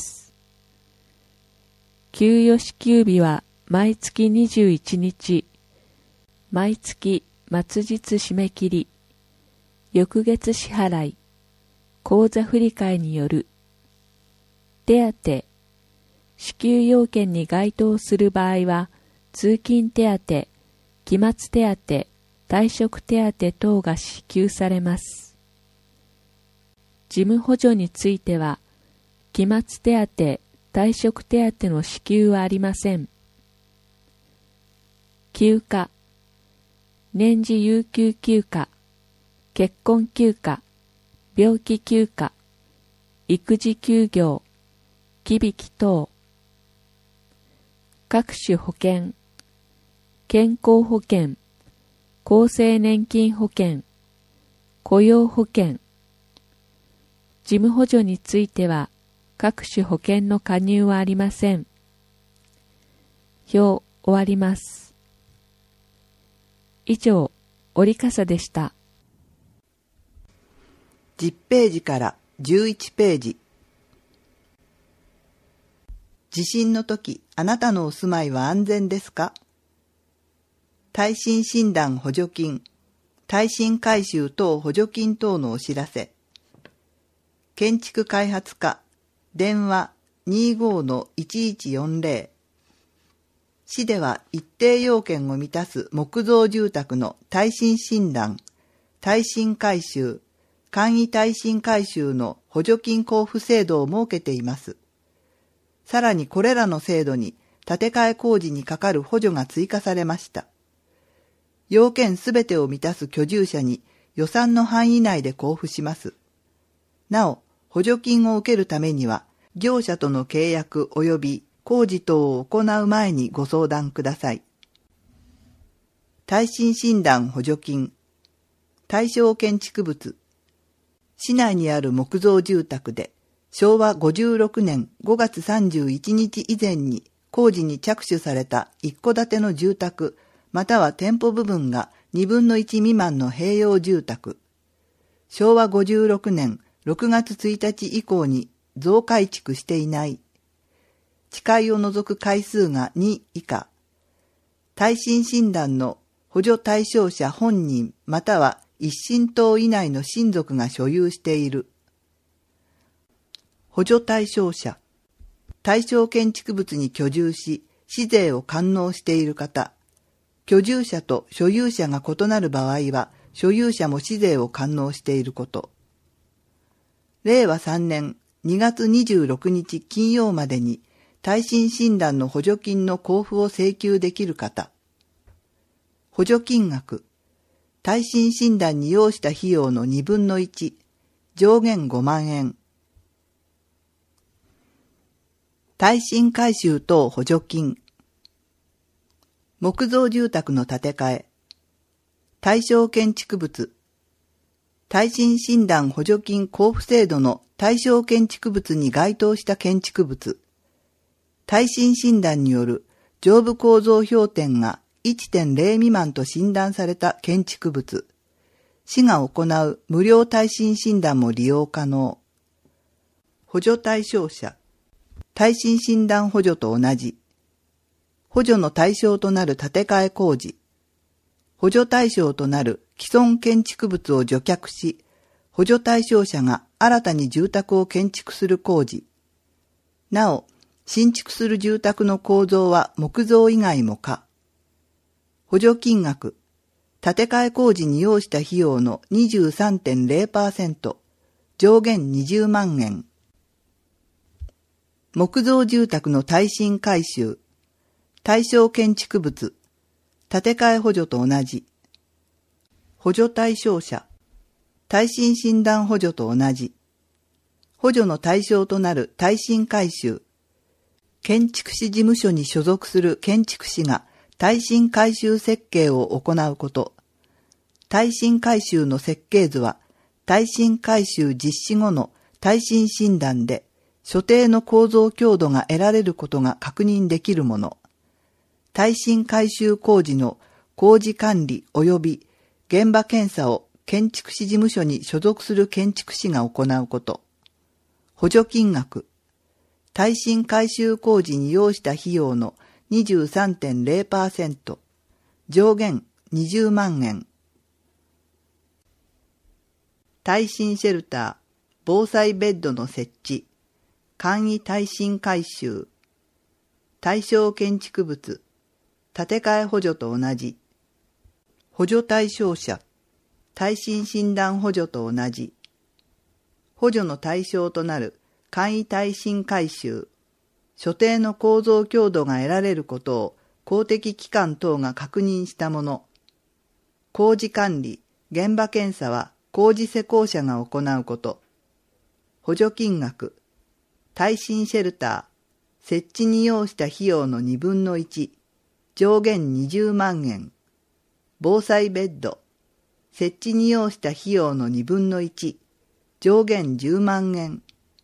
給与支給日は毎月21日、毎月末日締め切り、翌月支払い、口座振替による。手当、支給要件に該当する場合は、通勤手当、期末手当、退職手当等が支給されます。事務補助については、期末手当、退職手当の支給はありません。休暇、年次有給休暇、結婚休暇、病気休暇、育児休業、忌引等。各種保険、健康保険、厚生年金保険、雇用保険。事務補助については、各種保険の加入はありません。表終わります。以上、折笠でした。 10ページから11ページ。地震の時、あなたのお住まいは安全ですか？耐震診断補助金、耐震改修等補助金等のお知らせ。建築開発課、電話 25-1140。市では一定要件を満たす木造住宅の耐震診断、耐震改修、簡易耐震改修の補助金交付制度を設けています。さらにこれらの制度に建て替え工事にかかる補助が追加されました。要件すべてを満たす居住者に予算の範囲内で交付します。なお、補助金を受けるためには、業者との契約及び工事等を行う前にご相談ください。耐震診断補助金、対象建築物、市内にある木造住宅で、昭和56年5月31日以前に工事に着手された一戸建ての住宅、または店舗部分が2分の1未満の併用住宅、昭和56年6月1日以降に増改築していない、地階を除く階数が2以下、耐震診断の補助対象者本人または一親等以内の親族が所有している。補助対象者、 対象建築物に居住し、市税を完納している方、居住者と所有者が異なる場合は、所有者も市税を完納していること。令和3年2月26日金曜までに、耐震診断の補助金の交付を請求できる方。補助金額。耐震診断に要した費用の2分の1、上限5万円。耐震改修等補助金。木造住宅の建て替え。対象建築物。耐震診断補助金交付制度の対象建築物に該当した建築物。耐震診断による上部構造評点が 1.0 未満と診断された建築物。市が行う無料耐震診断も利用可能。補助対象者。耐震診断補助と同じ。補助の対象となる建て替え工事。補助対象となる既存建築物を除却し、補助対象者が新たに住宅を建築する工事。なお、新築する住宅の構造は木造以外も可。補助金額。建て替え工事に要した費用の 23.0%、上限20万円。木造住宅の耐震改修。対象建築物。建て替え補助と同じ。補助対象者。耐震診断補助と同じ。補助の対象となる耐震改修。建築士事務所に所属する建築士が耐震改修設計を行うこと。耐震改修の設計図は、耐震改修実施後の耐震診断で、所定の構造強度が得られることが確認できるもの。耐震改修工事の工事管理及び現場検査を建築士事務所に所属する建築士が行うこと。補助金額。耐震改修工事に要した費用の 23.0%、上限20万円。耐震シェルター、防災ベッドの設置、簡易耐震改修、対象建築物、建て替え補助と同じ。補助対象者、耐震診断補助と同じ。補助の対象となる簡易耐震改修、所定の構造強度が得られることを公的機関等が確認したもの。工事管理、現場検査は工事施工者が行うこと。補助金額、耐震シェルター、設置に要した費用の2分の1、上限20万円。防災ベッド、設置に要した費用の2分の1、上限10万円。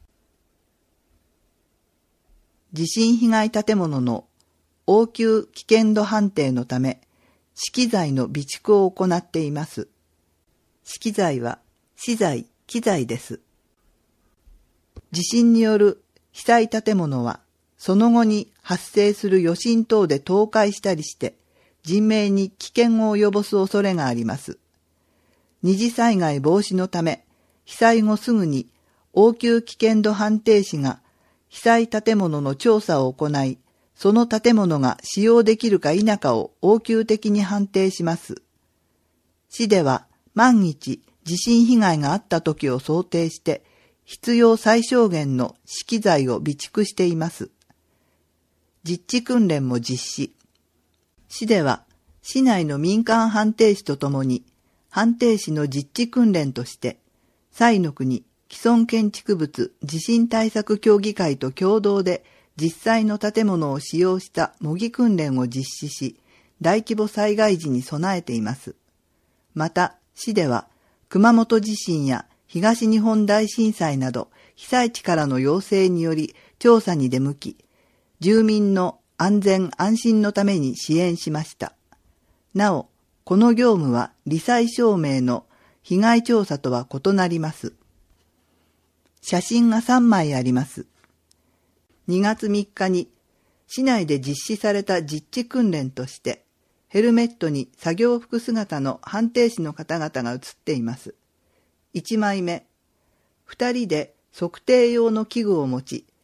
地震被害建物の応急危険度判定のため、資機材の備蓄を行っています。資機材は資材、機材です。地震による被災建物は、その後に発生する余震等で倒壊したりして、人命に危険を及ぼす恐れがあります。二次災害防止のため、被災後すぐに応急危険度判定士が被災建物の調査を行い、その建物が使用できるか否かを応急的に判定します。市では万一地震被害があった時を想定して、必要最小限の資機材を備蓄しています。実地訓練も実施。市では市内の民間判定士とともに、判定士の実地訓練として、彩の国既存建築物地震対策協議会と共同で実際の建物を使用した模擬訓練を実施し、大規模災害時に備えています。また、市では熊本地震や東日本大震災など被災地からの要請により調査に出向き、住民の安全安心のために支援しました。なお、この業務は罹災証明の被害調査とは異なります。写真が3枚あります。2月3日に市内で実施された実地訓練として、ヘルメットに作業服姿の判定士の方々が写っています。1枚目、2人で測定用の器具を持ち、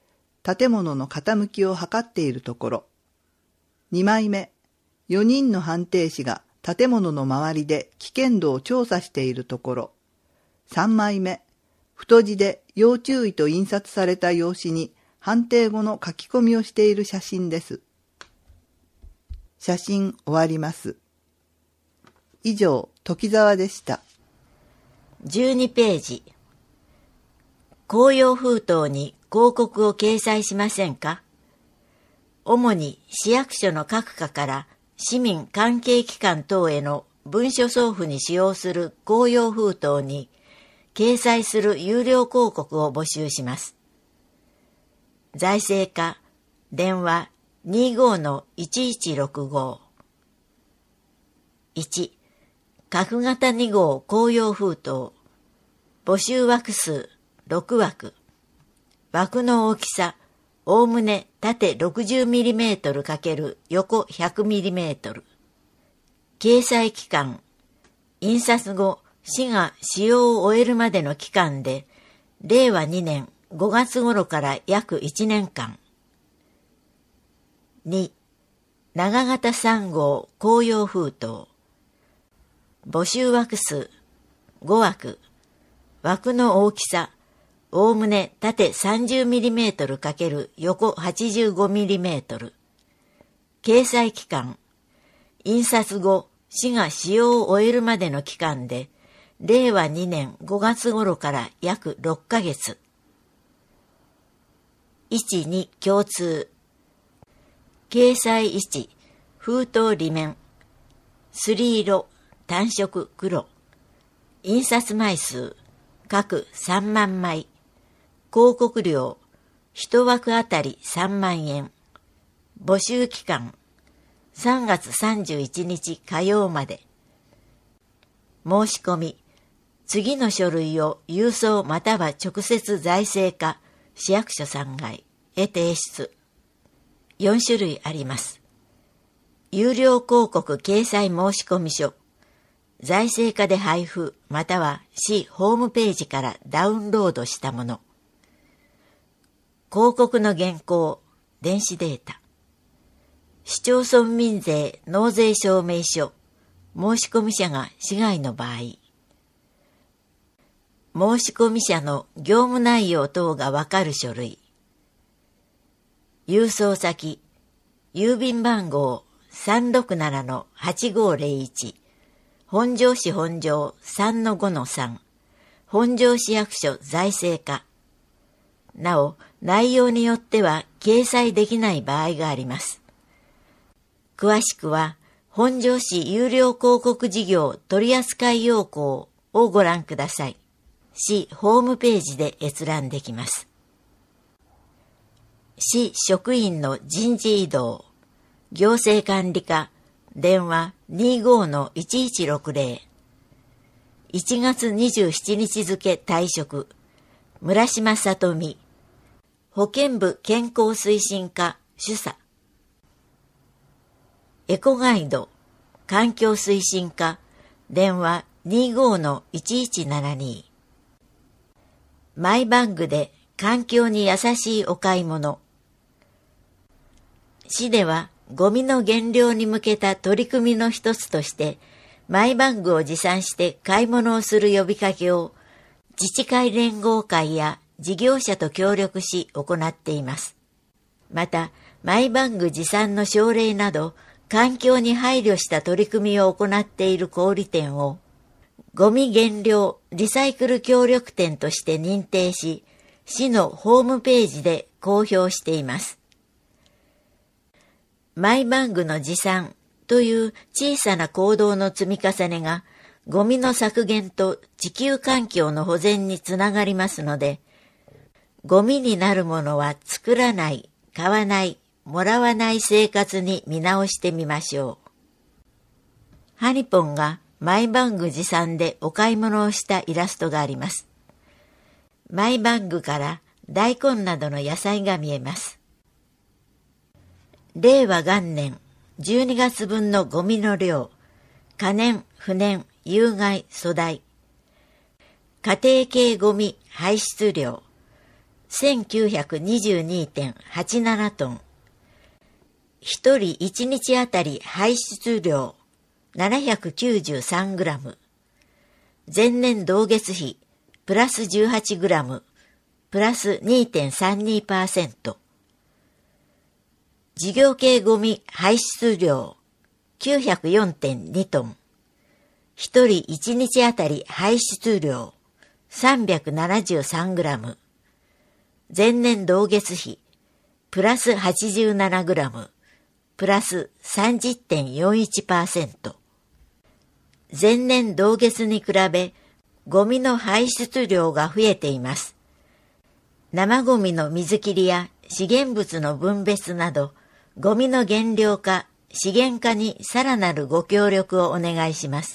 建物の傾きを測っているところ。2枚目、4人の判定士が建物の周りで危険度を調査しているところ。3枚目、太字で要注意と印刷された用紙に判定後の書き込みをしている写真です。写真終わります。以上、時沢でした。 12ページ。公用封筒に広告を掲載しませんか？主に市役所の各課から市民関係機関等への文書送付に使用する公用封筒に掲載する有料広告を募集します。財政課、電話 25-1165。1、角型2号公用封筒。募集枠数6枠。枠の大きさ、おおむね縦 60mm× 横 100mm。掲載期間、印刷後、市が使用を終えるまでの期間で、令和2年5月頃から約1年間。2、長型3号公用封筒。募集枠数5枠。枠の大きさ、おおむね縦 30mm× 横 85mm。掲載期間、印刷後、市が使用を終えるまでの期間で、令和2年5月頃から約6ヶ月。1、2共通。掲載1、封筒裏面。すり色、単色黒。印刷枚数、各3万枚。広告料、1枠あたり3万円。募集期間、3月31日火曜まで。申し込み、次の書類を郵送または直接財政課、市役所3階へ提出。4種類あります。有料広告掲載申込書、財政課で配布または市ホームページからダウンロードしたもの。広告の原稿、電子データ。市町村民税納税証明書、申込者が市外の場合。申込者の業務内容等がわかる書類。郵送先、郵便番号 367-8501、本庄市本庄 3-5-3、本庄市役所財政課。なお、内容によっては掲載できない場合があります。詳しくは、本庄市有料広告事業取扱要項をご覧ください。市ホームページで閲覧できます。市職員の人事異動、行政管理課、電話 25-1160。1月27日付退職、村島里美。保健部健康推進課主査。エコガイド、環境推進課、電話 25-1172。マイバッグで環境に優しいお買い物。市ではゴミの減量に向けた取り組みの一つとして、マイバッグを持参して買い物をする呼びかけを自治会連合会や事業者と協力し行っています。また、マイバッグ持参の奨励など、環境に配慮した取り組みを行っている小売店を、ゴミ減量リサイクル協力店として認定し、市のホームページで公表しています。マイバッグの持参という小さな行動の積み重ねが、ゴミの削減と地球環境の保全につながりますので、ゴミになるものは作らない、買わない、もらわない生活に見直してみましょう。ハニポンがマイバッグ持参でお買い物をしたイラストがあります。マイバッグから大根などの野菜が見えます。令和元年12月分のゴミの量、可燃、不燃、有害、粗大。家庭系ゴミ排出量、 1922.87 トン。一人1日あたり排出量793グラム。前年同月比プラス18グラム、プラス 2.32%。事業系ゴミ排出量 904.2 トン。一人1日あたり排出量373グラム。前年同月比プラス87グラム、プラス 30.41%。前年同月に比べ、ゴミの排出量が増えています。生ゴミの水切りや資源物の分別など、ゴミの減量化、資源化にさらなるご協力をお願いします。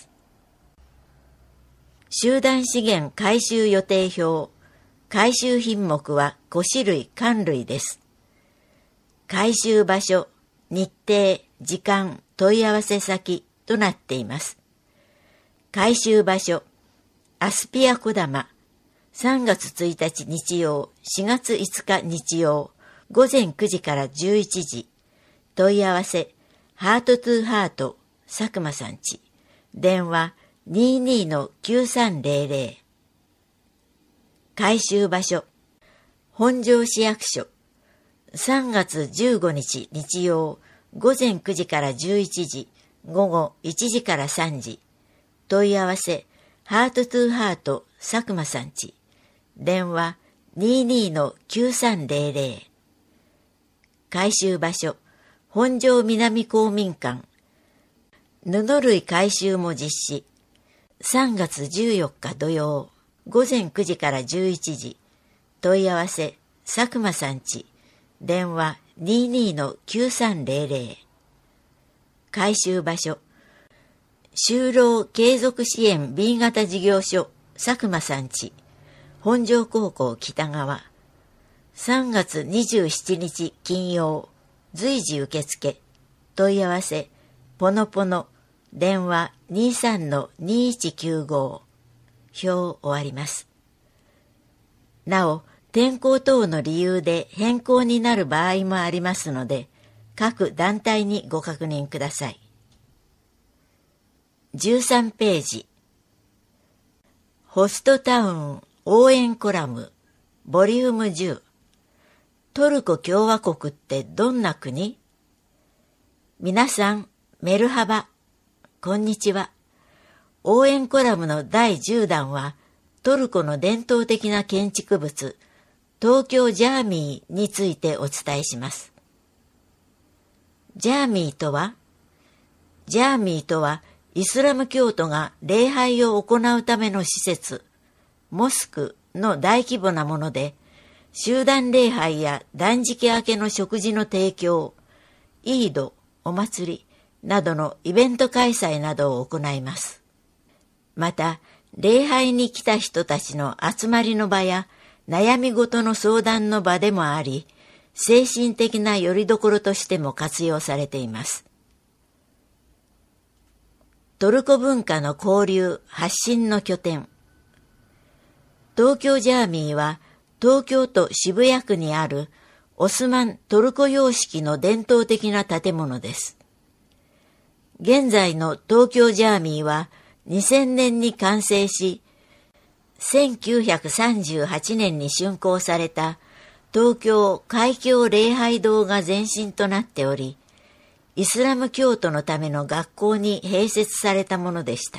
集団資源回収予定表、回収品目は5種類管類です。回収場所、日程、時間、問い合わせ先となっています。回収場所、アスピア小玉、3月1日日曜、4月5日日曜、午前9時から11時。問い合わせ、ハートトゥーハート、佐久間さんち。電話、22-9300。回収場所、本庄市役所、3月15日日曜、午前9時から11時、午後1時から3時。問い合わせ、ハートトゥーハート、佐久間さんち。電話、22-9300。回収場所、本庄南公民館。布類回収も実施。3月14日土曜、午前9時から11時。問い合わせ、佐久間さんち。電話 22-9300。回収場所、就労継続支援 B 型事業所佐久間さんち、本庄高校北側。3月27日金曜、随時受付。問い合わせ、ポノポノ。電話 23-2195。表終わります。なお、天候等の理由で変更になる場合もありますので、各団体にご確認ください。13ページ。ホストタウン応援コラム、ボリューム10。トルコ共和国ってどんな国？皆さん、メルハバ、こんにちは。応援コラムの第10弾は、トルコの伝統的な建築物、東京ジャーミーについてお伝えします。ジャーミーとはイスラム教徒が礼拝を行うための施設、モスクの大規模なもので、集団礼拝や断食明けの食事の提供、イード、お祭りなどのイベント開催などを行います。また、礼拝に来た人たちの集まりの場や悩み事の相談の場でもあり、精神的な拠り所としても活用されています。トルコ文化の交流・発信の拠点。東京ジャーミーは東京都渋谷区にあるオスマントルコ様式の伝統的な建物です。現在の東京ジャーミーは2000年に完成し、1938年に竣工された東京海峡礼拝堂が前身となっており、イスラム教徒のための学校に併設されたものでした。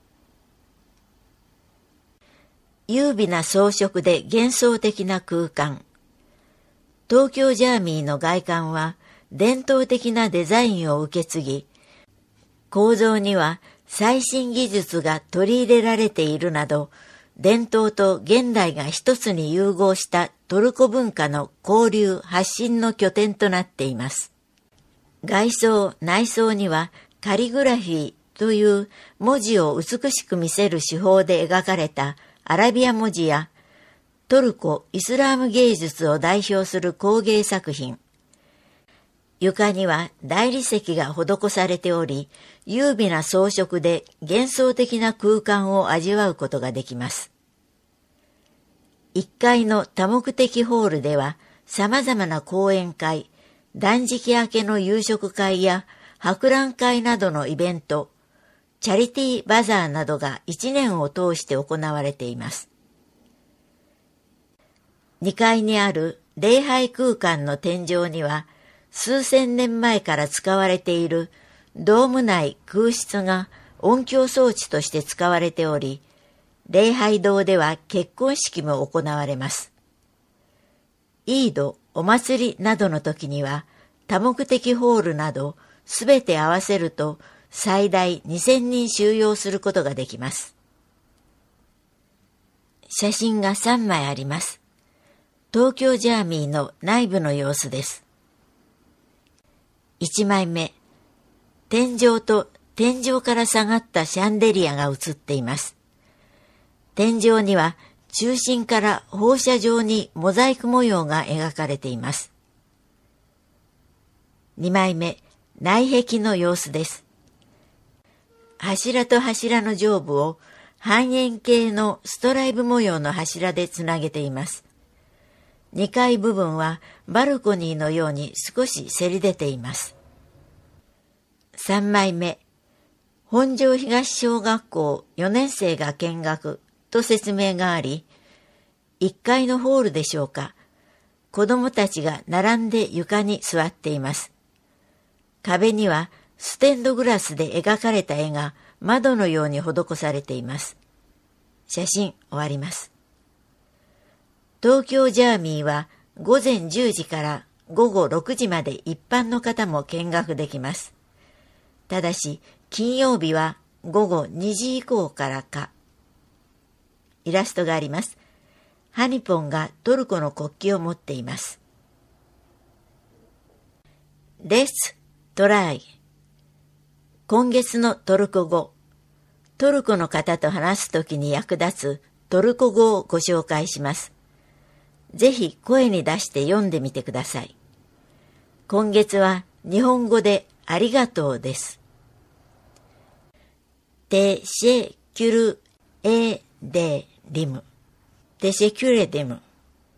優美な装飾で幻想的な空間。東京ジャーミーの外観は伝統的なデザインを受け継ぎ、構造には最新技術が取り入れられているなど、伝統と現代が一つに融合したトルコ文化の交流・発信の拠点となっています。外装・内装にはカリグラフィーという文字を美しく見せる手法で描かれたアラビア文字やトルコ・イスラーム芸術を代表する工芸作品。床には大理石が施されており、優美な装飾で幻想的な空間を味わうことができます。 1階の多目的ホールでは様々な講演会、断食明けの夕食会や博覧会などのイベント、チャリティーバザーなどが1年を通して行われています。2階にある礼拝空間の天井には数千年前から使われているドーム内空室が音響装置として使われており、礼拝堂では結婚式も行われます。イード、お祭りなどの時には多目的ホールなどすべて合わせると最大2000人収容することができます。写真が3枚あります。東京ジャーミーの内部の様子です。1枚目、天井と天井から下がったシャンデリアが映っています。天井には中心から放射状にモザイク模様が描かれています。2枚目、内壁の様子です。柱と柱の上部を半円形のストライプ模様の柱でつなげています。2階部分はバルコニーのように少しせり出ています。3枚目、本庄東小学校4年生が見学と説明があり、1階のホールでしょうか、子供たちが並んで床に座っています。壁にはステンドグラスで描かれた絵が窓のように施されています。写真終わります。東京ジャーミーは午前10時から午後6時まで一般の方も見学できます。ただし、金曜日は午後2時以降からか。イラストがあります。ハニポンがトルコの国旗を持っています。Let's try。今月のトルコ語。トルコの方と話すときに役立つトルコ語をご紹介します。ぜひ声に出して読んでみてください。今月は日本語でありがとうです。テシェキュルエデリム。テシェキュレデム。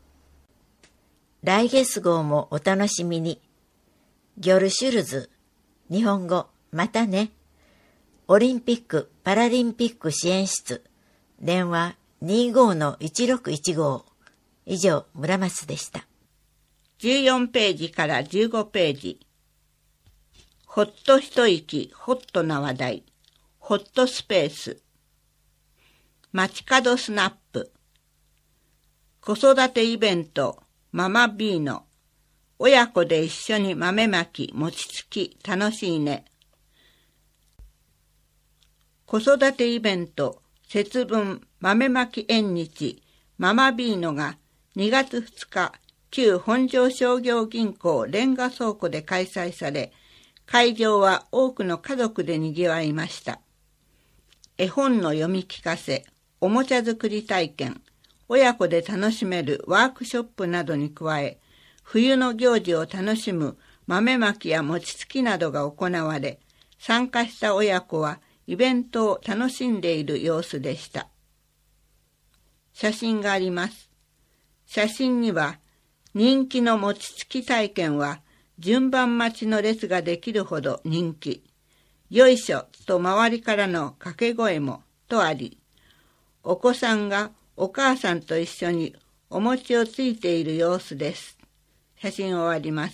来月号もお楽しみに。ギョルシュルズ。日本語、またね。オリンピック・パラリンピック支援室。電話 25-1615。以上、村松でした。 14ページから15ページ。ほっと一息、ホットな話題。ホットスペース。街角スナップ。子育てイベント、ママビーノ。親子で一緒に豆まき、餅つき、楽しいね。子育てイベント、節分、豆まき縁日、ママビーノが2月2日、旧本庄商業銀行レンガ倉庫で開催され、会場は多くの家族で賑わいました。絵本の読み聞かせ、おもちゃ作り体験、親子で楽しめるワークショップなどに加え、冬の行事を楽しむ豆まきや餅つきなどが行われ、参加した親子はイベントを楽しんでいる様子でした。写真があります。写真には、人気の餅つき体験は順番待ちの列ができるほど人気。よいしょと周りからの掛け声もとあり、お子さんがお母さんと一緒にお餅をついている様子です。写真終わります。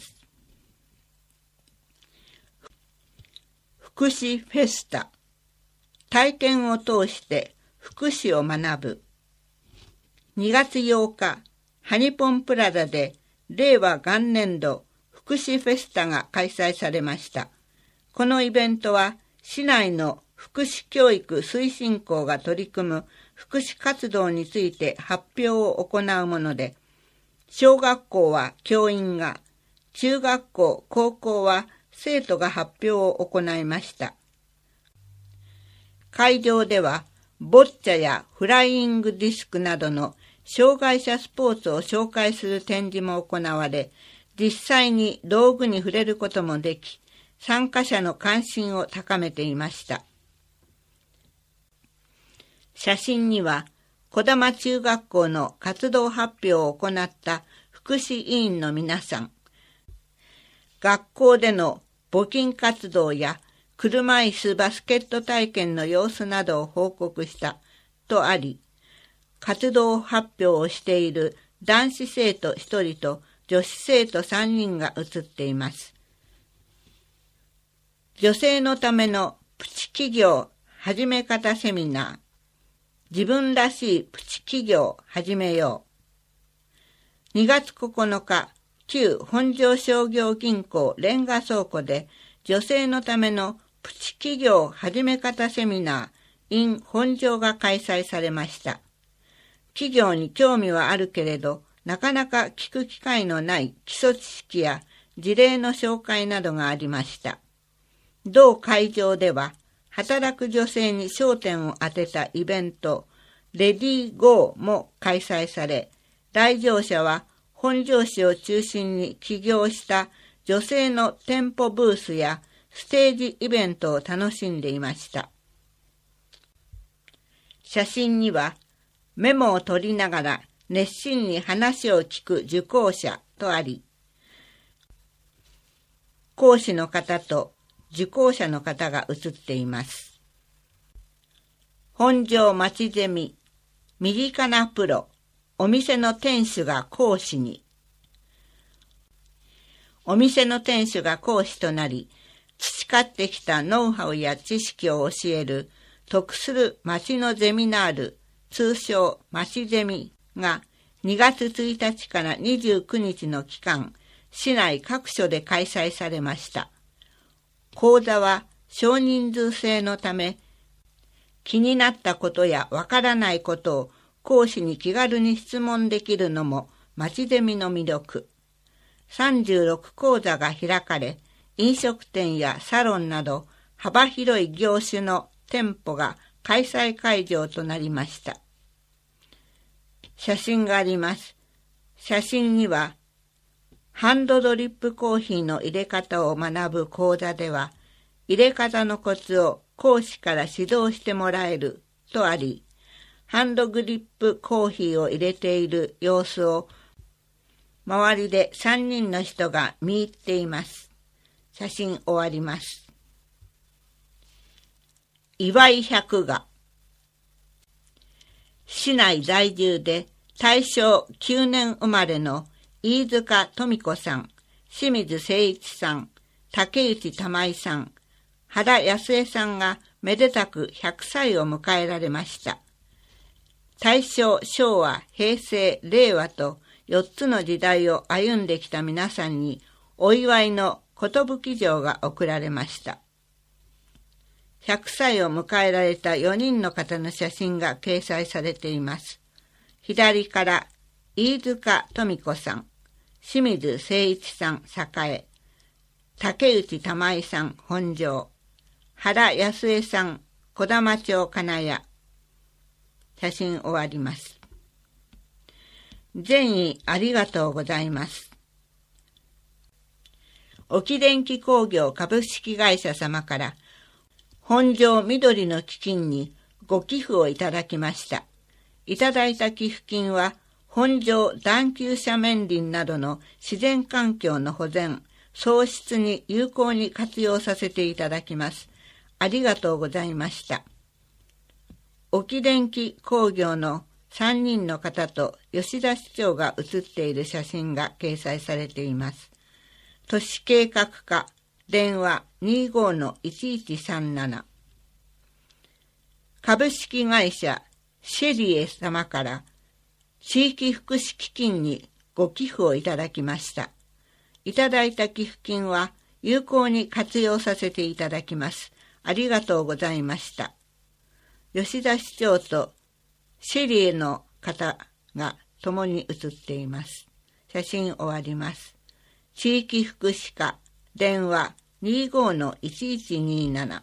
福祉フェスタ。体験を通して福祉を学ぶ。2月8日、ハニポンプラザで令和元年度福祉フェスタが開催されました。このイベントは市内の福祉教育推進校が取り組む福祉活動について発表を行うもので、小学校は教員が、中学校、高校は生徒が発表を行いました。会場ではボッチャやフライングディスクなどの障害者スポーツを紹介する展示も行われ、実際に道具に触れることもでき、参加者の関心を高めていました。写真には児玉中学校の活動発表を行った福祉委員の皆さん、学校での募金活動や車椅子バスケット体験の様子などを報告したとあり、活動発表をしている男子生徒1人と女子生徒3人が写っています。女性のためのプチ企業始め方セミナー、自分らしいプチ企業始めよう。2月9日、旧本庄商業銀行レンガ倉庫で女性のためのプチ企業始め方セミナー in 本庄が開催されました。企業に興味はあるけれど、なかなか聞く機会のない基礎知識や事例の紹介などがありました。同会場では、働く女性に焦点を当てたイベント、レディーゴーも開催され、来場者は本庄市を中心に起業した女性の店舗ブースやステージイベントを楽しんでいました。写真には、メモを取りながら熱心に話を聞く受講者とあり、講師の方と受講者の方が写っています。本庄町ゼミ、身近なプロ、お店の店主が講師に。お店の店主が講師となり、培ってきたノウハウや知識を教える得する町のゼミナール、通称町ゼミが2月1日から29日の期間、市内各所で開催されました。講座は少人数制のため、気になったことやわからないことを講師に気軽に質問できるのも町ゼミの魅力。36講座が開かれ、飲食店やサロンなど幅広い業種の店舗が開催会場となりました。写真があります。写真には、ハンドドリップコーヒーの入れ方を学ぶ講座では、入れ方のコツを講師から指導してもらえるとあり、ハンドグリップコーヒーを入れている様子を周りで3人の人が見入っています。写真終わります。岩井百賀。市内在住で大正9年生まれの飯塚富子さん、清水誠一さん、竹内玉井さん、原康江さんがめでたく100歳を迎えられました。大正、昭和、平成、令和と4つの時代を歩んできた皆さんにお祝いの寿状が贈られました。100歳を迎えられた4人の方の写真が掲載されています。左から飯塚富子さん、清水誠一さん、栄、竹内玉井さん、本庄、原康江さん、児玉町金谷。写真終わります。善意ありがとうございます。沖電気工業株式会社様から本庄緑の基金にご寄付をいただきました。いただいた寄付金は本庄段丘斜面林などの自然環境の保全、創出に有効に活用させていただきます。ありがとうございました。沖電気工業の3人の方と吉田市長が写っている写真が掲載されています。都市計画課、電話 25-1137。株式会社シェリエ様から地域福祉基金にご寄付をいただきました。いただいた寄付金は有効に活用させていただきます。ありがとうございました。吉田市長とシェリエの方が共に写っています。写真終わります。地域福祉課、電話 25-1127。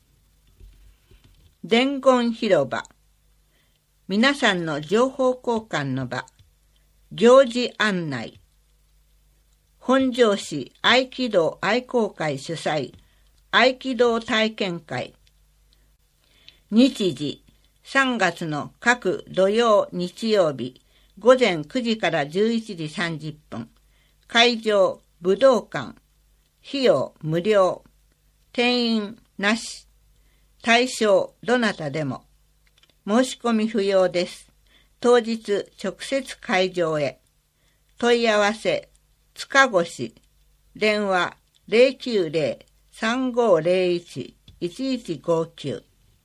伝言広場。皆さんの情報交換の場。行事案内。本庄市合気道愛好会主催、合気道体験会。日時 3月の各土曜日曜日午前9時から11時30分、会場武道館、費用無料、定員なし、対象どなたでも、申し込み不要です。当日直接会場へ。問い合わせ塚越、電話 090-3501-1159。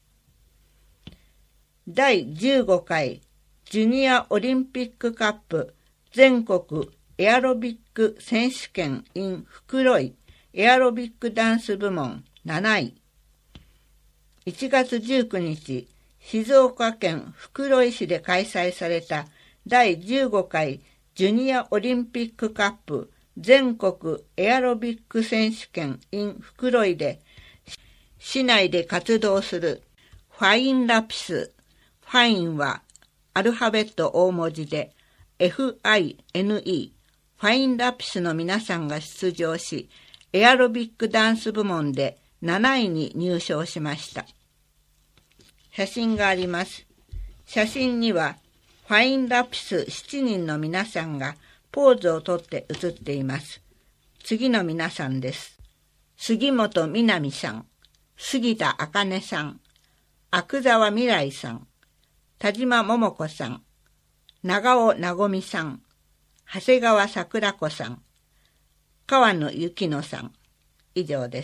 第15回ジュニアオリンピックカップ全国エアロビック選手権 in 袋井エアロビックダンス部門7位。1月19日、静岡県袋井市で開催された第15回ジュニアオリンピックカップ全国エアロビック選手権 in 袋井で、市内で活動するファインラピス、ファインはアルファベット大文字で FINE、ファインラピスの皆さんが出場し、エアロビックダンス部門で7位に入賞しました。写真があります。写真にはファインラピス7人の皆さんがポーズをとって写っています。次の皆さんです。杉本みなみさん、杉田茜さん、阿久澤未来さん、田島桃子さん、長尾なごみさん、長谷川桜子さん、川野幸乃さん。以上です。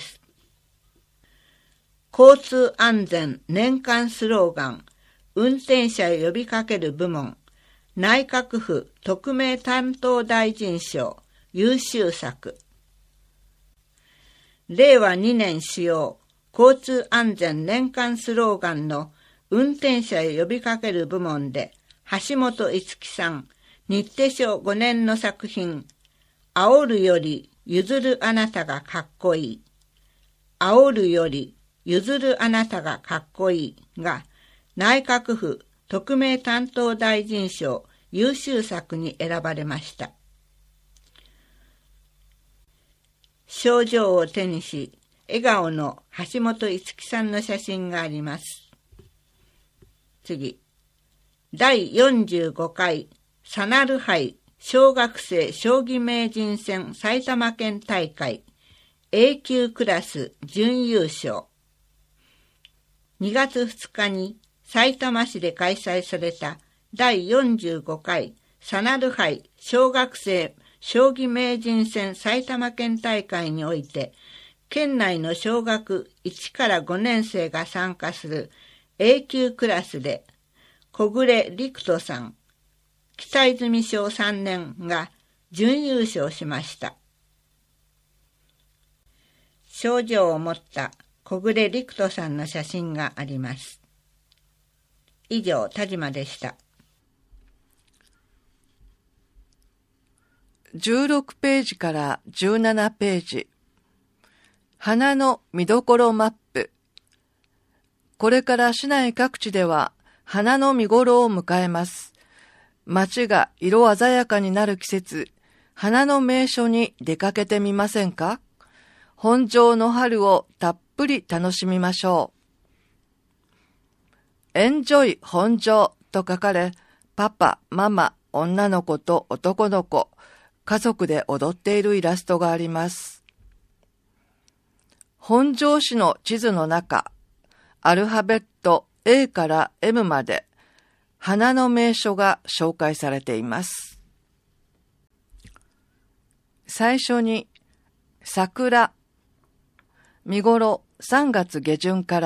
交通安全年間スローガン、運転者へ呼びかける部門、内閣府特命担当大臣賞優秀作。令和2年使用交通安全年間スローガンの運転者へ呼びかける部門で、橋本五木さん、日手賞5年の作品、煽るより譲るあなたがかっこいい。煽るより譲るあなたがかっこいいが、内閣府特命担当大臣賞優秀作に選ばれました。賞状を手にし、笑顔の橋本五木さんの写真があります。次。第45回サナル杯小学生将棋名人戦埼玉県大会 A 級クラス準優勝。2月2日にさいたま市で開催された第45回サナル杯小学生将棋名人戦埼玉県大会において、県内の小学1から5年生が参加する A 級クラスで、小暮陸斗さん、北泉小3年が準優勝しました。賞状を持った小暮陸斗さんの写真があります。以上、田島でした。 16ページから17ページ。花の見どころマップ。これから市内各地では花の見頃を迎えます。街が色鮮やかになる季節、花の名所に出かけてみませんか？本庄の春をたっぷり楽しみましょう。エンジョイ本庄と書かれ、パパ、ママ、女の子と男の子、家族で踊っているイラストがあります。本庄市の地図の中、アルファベット A から M まで花の名所が紹介されています。最初に桜、見頃3月下旬から。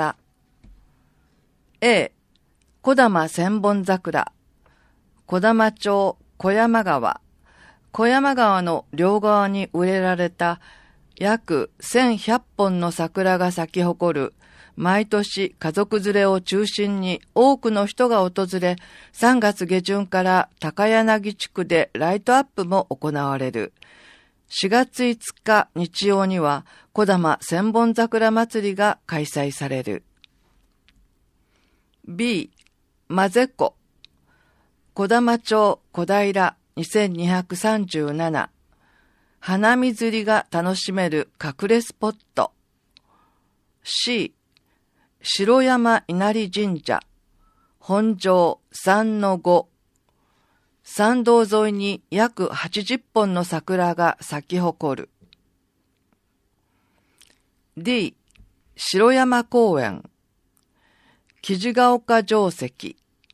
A、小玉千本桜、小玉町小山川、小山川の両側に植えられた約1100本の桜が咲き誇る、毎年家族連れを中心に多くの人が訪れ、3月下旬から高柳地区でライトアップも行われる。4月5日日曜には小玉千本桜祭りが開催される。B、まぜこ、小玉町小平2237、花見釣りが楽しめる隠れスポット。C、城山稲荷神社、 本庄 3-5。参道沿いに約80本の桜が咲き誇る。D、城山公園、雉ヶ丘城跡、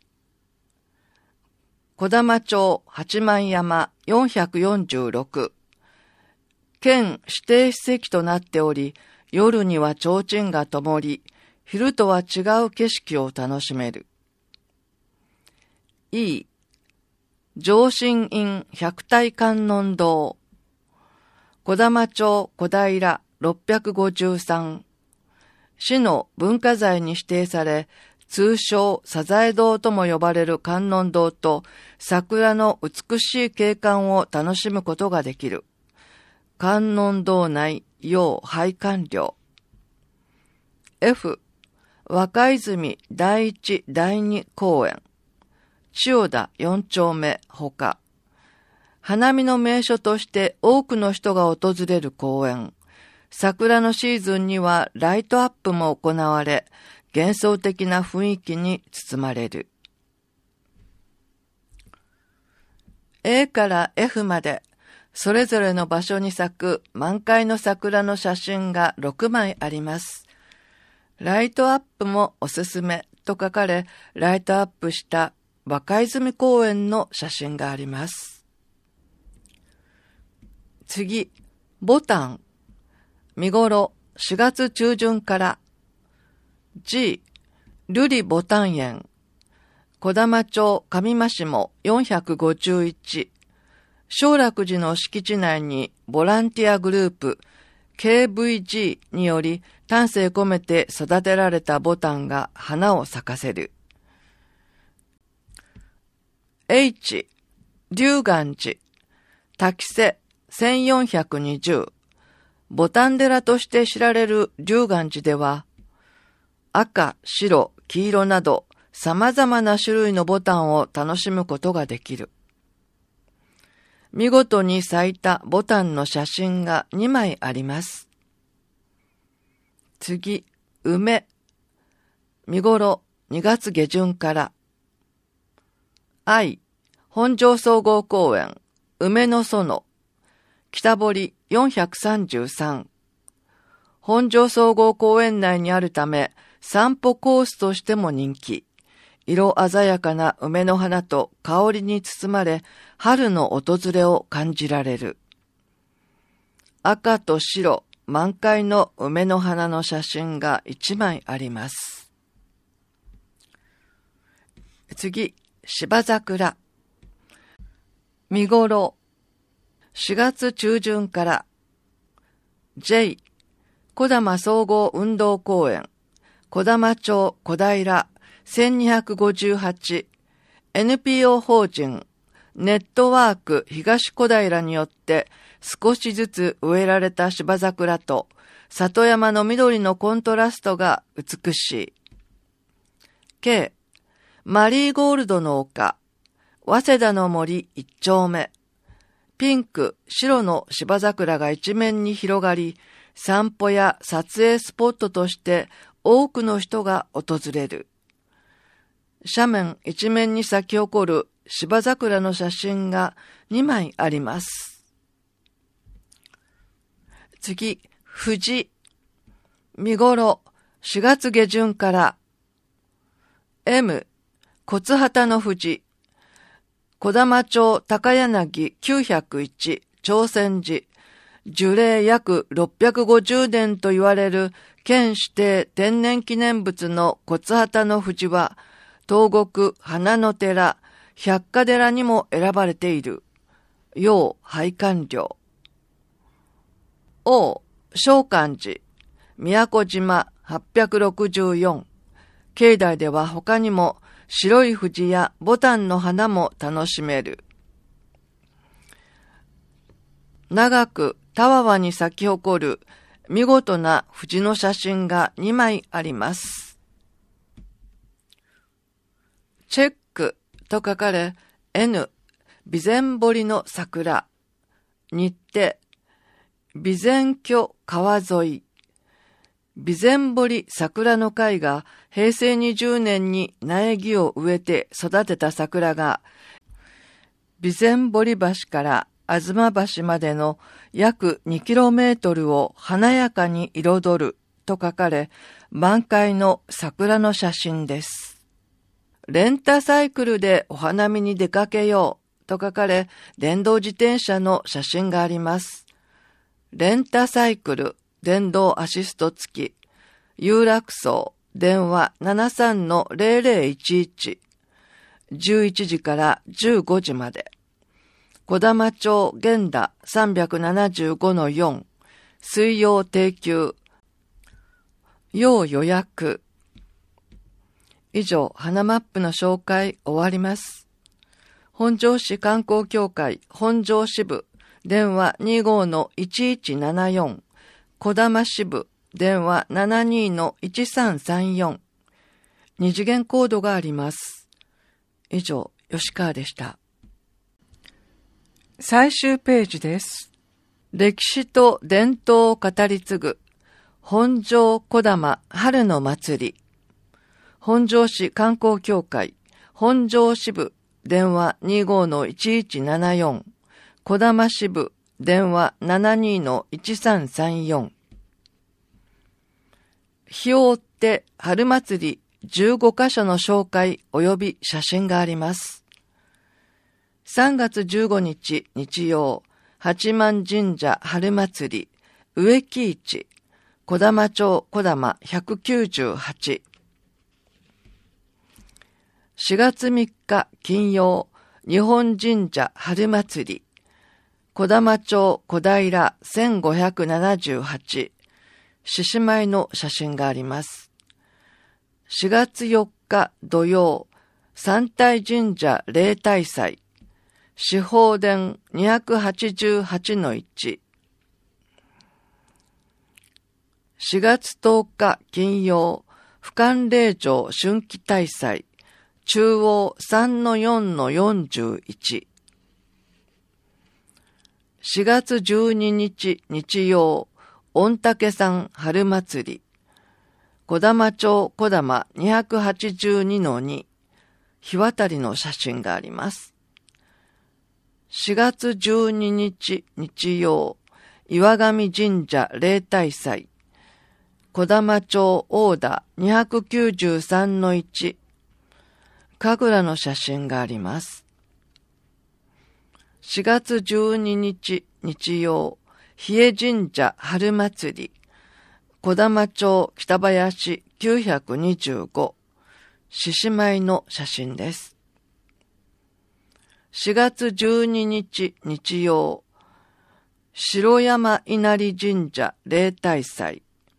児玉町八幡山446、県指定史跡となっており、夜には提灯が灯り、昼とは違う景色を楽しめる。E、上信院百体観音堂、児玉町小平653、市の文化財に指定され、通称サザエ堂とも呼ばれる観音堂と桜の美しい景観を楽しむことができる。観音堂内要拝観料。F、若泉第一第二公園、千代田4丁目ほか。花見の名所として多くの人が訪れる公園。桜のシーズンにはライトアップも行われ、幻想的な雰囲気に包まれる。A から F まで、それぞれの場所に咲く満開の桜の写真が6枚あります。ライトアップもおすすめと書かれ、ライトアップした若泉公園の写真があります。次、ボタン。見頃4月中旬から。G、瑠璃ボタン園。児玉町上間下451。正楽寺の敷地内にボランティアグループ KVG により丹精込めて育てられたボタンが花を咲かせる。H、龍岩寺。滝瀬1420。ボタン寺として知られる龍岩寺では、赤、白、黄色など様々な種類のボタンを楽しむことができる。見事に咲いたボタンの写真が2枚あります。次、梅。見頃2月下旬から。愛、本庄総合公園、梅の園。北堀433。本庄総合公園内にあるため、散歩コースとしても人気。色鮮やかな梅の花と香りに包まれ、春の訪れを感じられる。赤と白、満開の梅の花の写真が1枚あります。次、芝桜。見頃4月中旬から。J、児玉総合運動公園、児玉町小平1258、NPO 法人ネットワーク東小平によって少しずつ植えられた芝桜と里山の緑のコントラストが美しい。K、マリーゴールドの丘、早稲田の森一丁目。ピンク、白の芝桜が一面に広がり、散歩や撮影スポットとして多くの人が訪れる。斜面一面に咲き誇る芝桜の写真が2枚あります。次、藤。見頃4月下旬から。M、骨畑の藤。児玉町高柳901朝鮮寺。樹齢約650年と言われる県指定天然記念物の骨畑の藤は、東国花の寺、百花寺にも選ばれている。要拝観料。O、正観寺、宮古島864。境内では他にも白い藤やボタンの花も楽しめる。長くたわわに咲き誇る見事な藤の写真が2枚あります。チェックと書かれ、N、備前堀の桜。日程、備前居川沿い。 備前堀桜の会が平成20年に苗木を植えて育てた桜が、備前堀橋から東橋までの約 2km を華やかに彩ると書かれ、満開の桜の写真です。レンタサイクルでお花見に出かけようと書かれ、電動自転車の写真があります。レンタサイクル、電動アシスト付き、有楽荘、電話 73-0011、11時から15時まで。小玉町源田 375-4、水曜定休、要予約。以上、花マップの紹介終わります。本庄市観光協会本庄支部、電話 25-1174、小玉支部、電話 72-1334。二次元コードがあります。以上、吉川でした。最終ページです。歴史と伝統を語り継ぐ本庄小玉春の祭り。本庄市観光協会本庄支部電話 25-1174、小玉支部電話 72-1334。日を追って春祭り15カ所の紹介及び写真があります。3月15日日曜、八幡神社春祭り、植木市、小玉町小玉198。4月3日金曜、日本神社春祭り、小玉町小平1578。獅子舞の写真があります。4月4日土曜、三体神社例大祭、四方殿 288-1。4月10日金曜、俯瞰霊場春季大祭、中央 3-4-41。4月12日日曜、御嶽山春祭り、小玉町小玉 282-2、日渡りの写真があります。4月12日日曜、岩上神社例大祭、小玉町大田 293-1、神楽の写真があります。4月12日日曜、日枝神社春祭り、小玉町北林925、獅子舞の写真です。4月12日日曜、城山稲荷神社例大祭、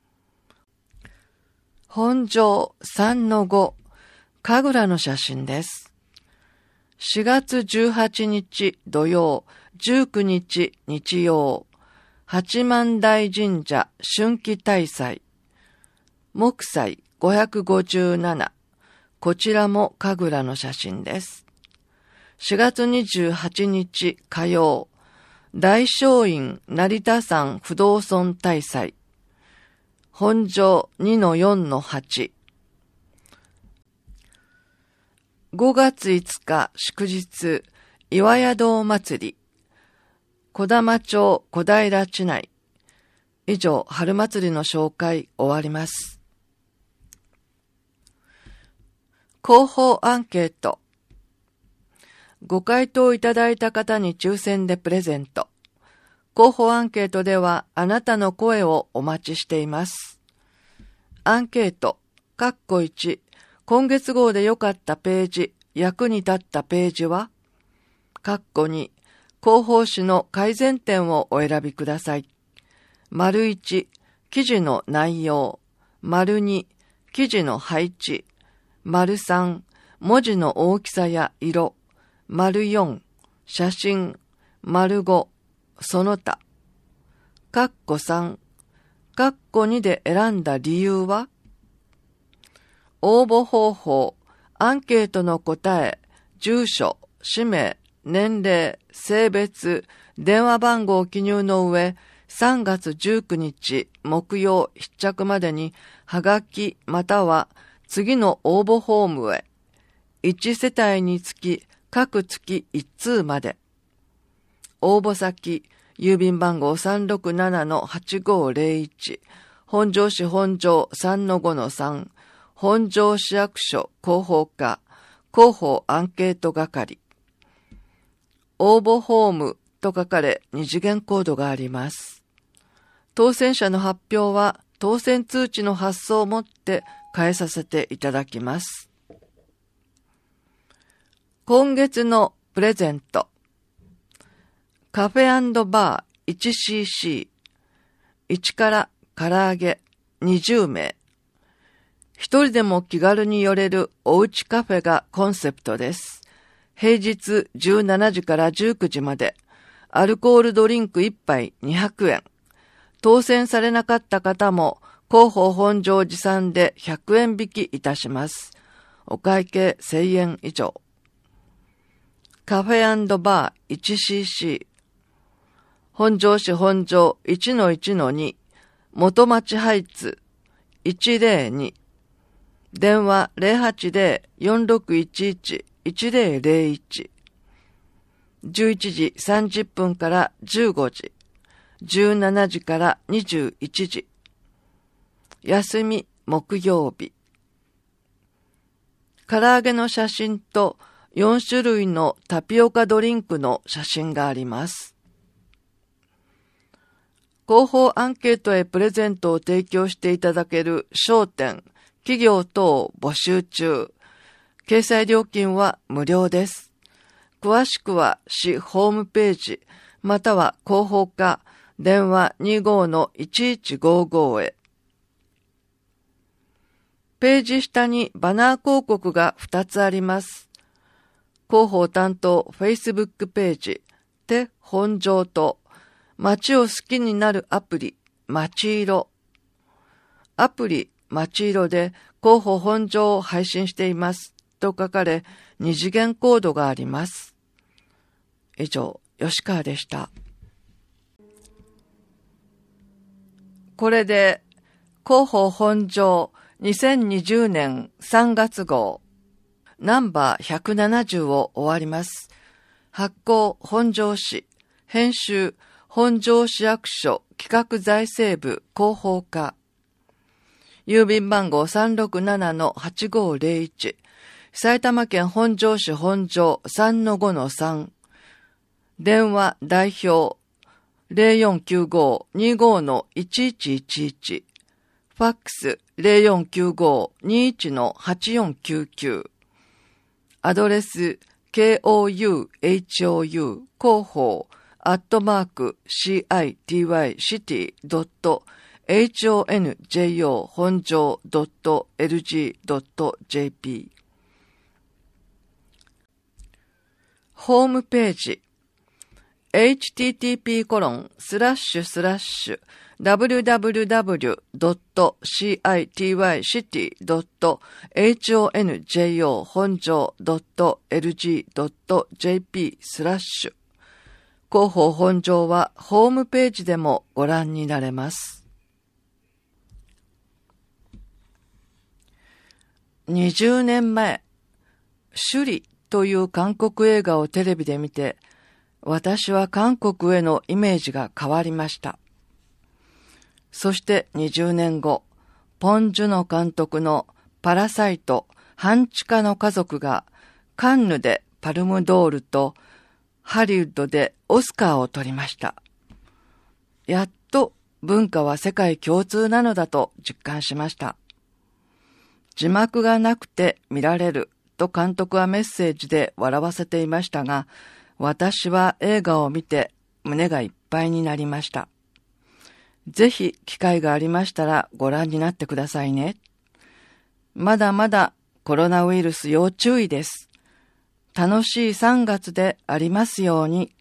本庄 3-5、神楽の写真です。4月18日土曜、19日日曜、八幡大神社春季大祭、木祭557、こちらも神楽の写真です。4月28日火曜、大聖院成田山不動尊大祭、本庄 2-4-8。5月5日祝日、岩宿祭り、小玉町小平地内。以上、春祭りの紹介終わります。広報アンケート。ご回答いただいた方に抽選でプレゼント。広報アンケートではあなたの声をお待ちしています。アンケート、1、今月号で良かったページ、役に立ったページは2、広報誌の改善点をお選びください。1、記事の内容。2、記事の配置。3、文字の大きさや色。4、写真。5、その他。3、2で選んだ理由は？応募方法、アンケートの答え、住所、氏名、年齢、性別、電話番号を記入の上、 3月19日木曜必着までにはがきまたは次の応募フォームへ1世帯につき各月1通まで。応募先郵便番号 367-8501 本庄市本庄 3-5-3 本庄市役所広報課広報アンケート係。応募フォームと書かれ二次元コードがあります。当選者の発表は当選通知の発送をもって返させていただきます。今月のプレゼント。カフェ&バー 1cc、1から唐揚げ20名。一人でも気軽に寄れるおうちカフェがコンセプトです。平日17時から19時まで、アルコールドリンク1杯200円。当選されなかった方も、広報本庄持参で100円引きいたします。お会計1000円以上。カフェ&バー 1cc。本庄市本庄 1-1-2 元町ハイツ102。電話 080-4611-1001。11時30分から15時。17時から21時。休み木曜日。唐揚げの写真と4種類のタピオカドリンクの写真があります。広報アンケートへプレゼントを提供していただける商店、企業等募集中。掲載料金は無料です。詳しくは市ホームページ、または広報課、電話 25-1155 へ。ページ下にバナー広告が2つあります。広報担当 Facebook ページ、で本庄と、街を好きになるアプリ、街色。アプリ、街色で広報本庄を配信しています。と書かれ、二次元コードがあります。以上、吉川でした。これで、広報本庄2020年3月号、ナンバー170を終わります。発行本庄市、編集本庄市役所企画財政部広報課。郵便番号 367-8501。埼玉県本庄市本庄 3-5-3。電話代表 0495-25-1111。ファックス 0495-21-8499。アドレス KOUHOU 広報city.city.honjo 本庄 .lg.jp ホームページ http://www.citycity.honjo 本庄 .lg.jp 広報本庄はホームページでもご覧になれます。20年前、首里という韓国映画をテレビで見て、私は韓国へのイメージが変わりました。そして20年後、ポン・ジュノ監督のパラサイト半地下の家族がカンヌでパルムドールとハリウッドでオスカーを取りました。やっと文化は世界共通なのだと実感しました。字幕がなくて見られると監督はメッセージで笑わせていましたが、私は映画を見て胸がいっぱいになりました。ぜひ機会がありましたらご覧になってくださいね。まだまだコロナウイルス要注意です。楽しい3月でありますように。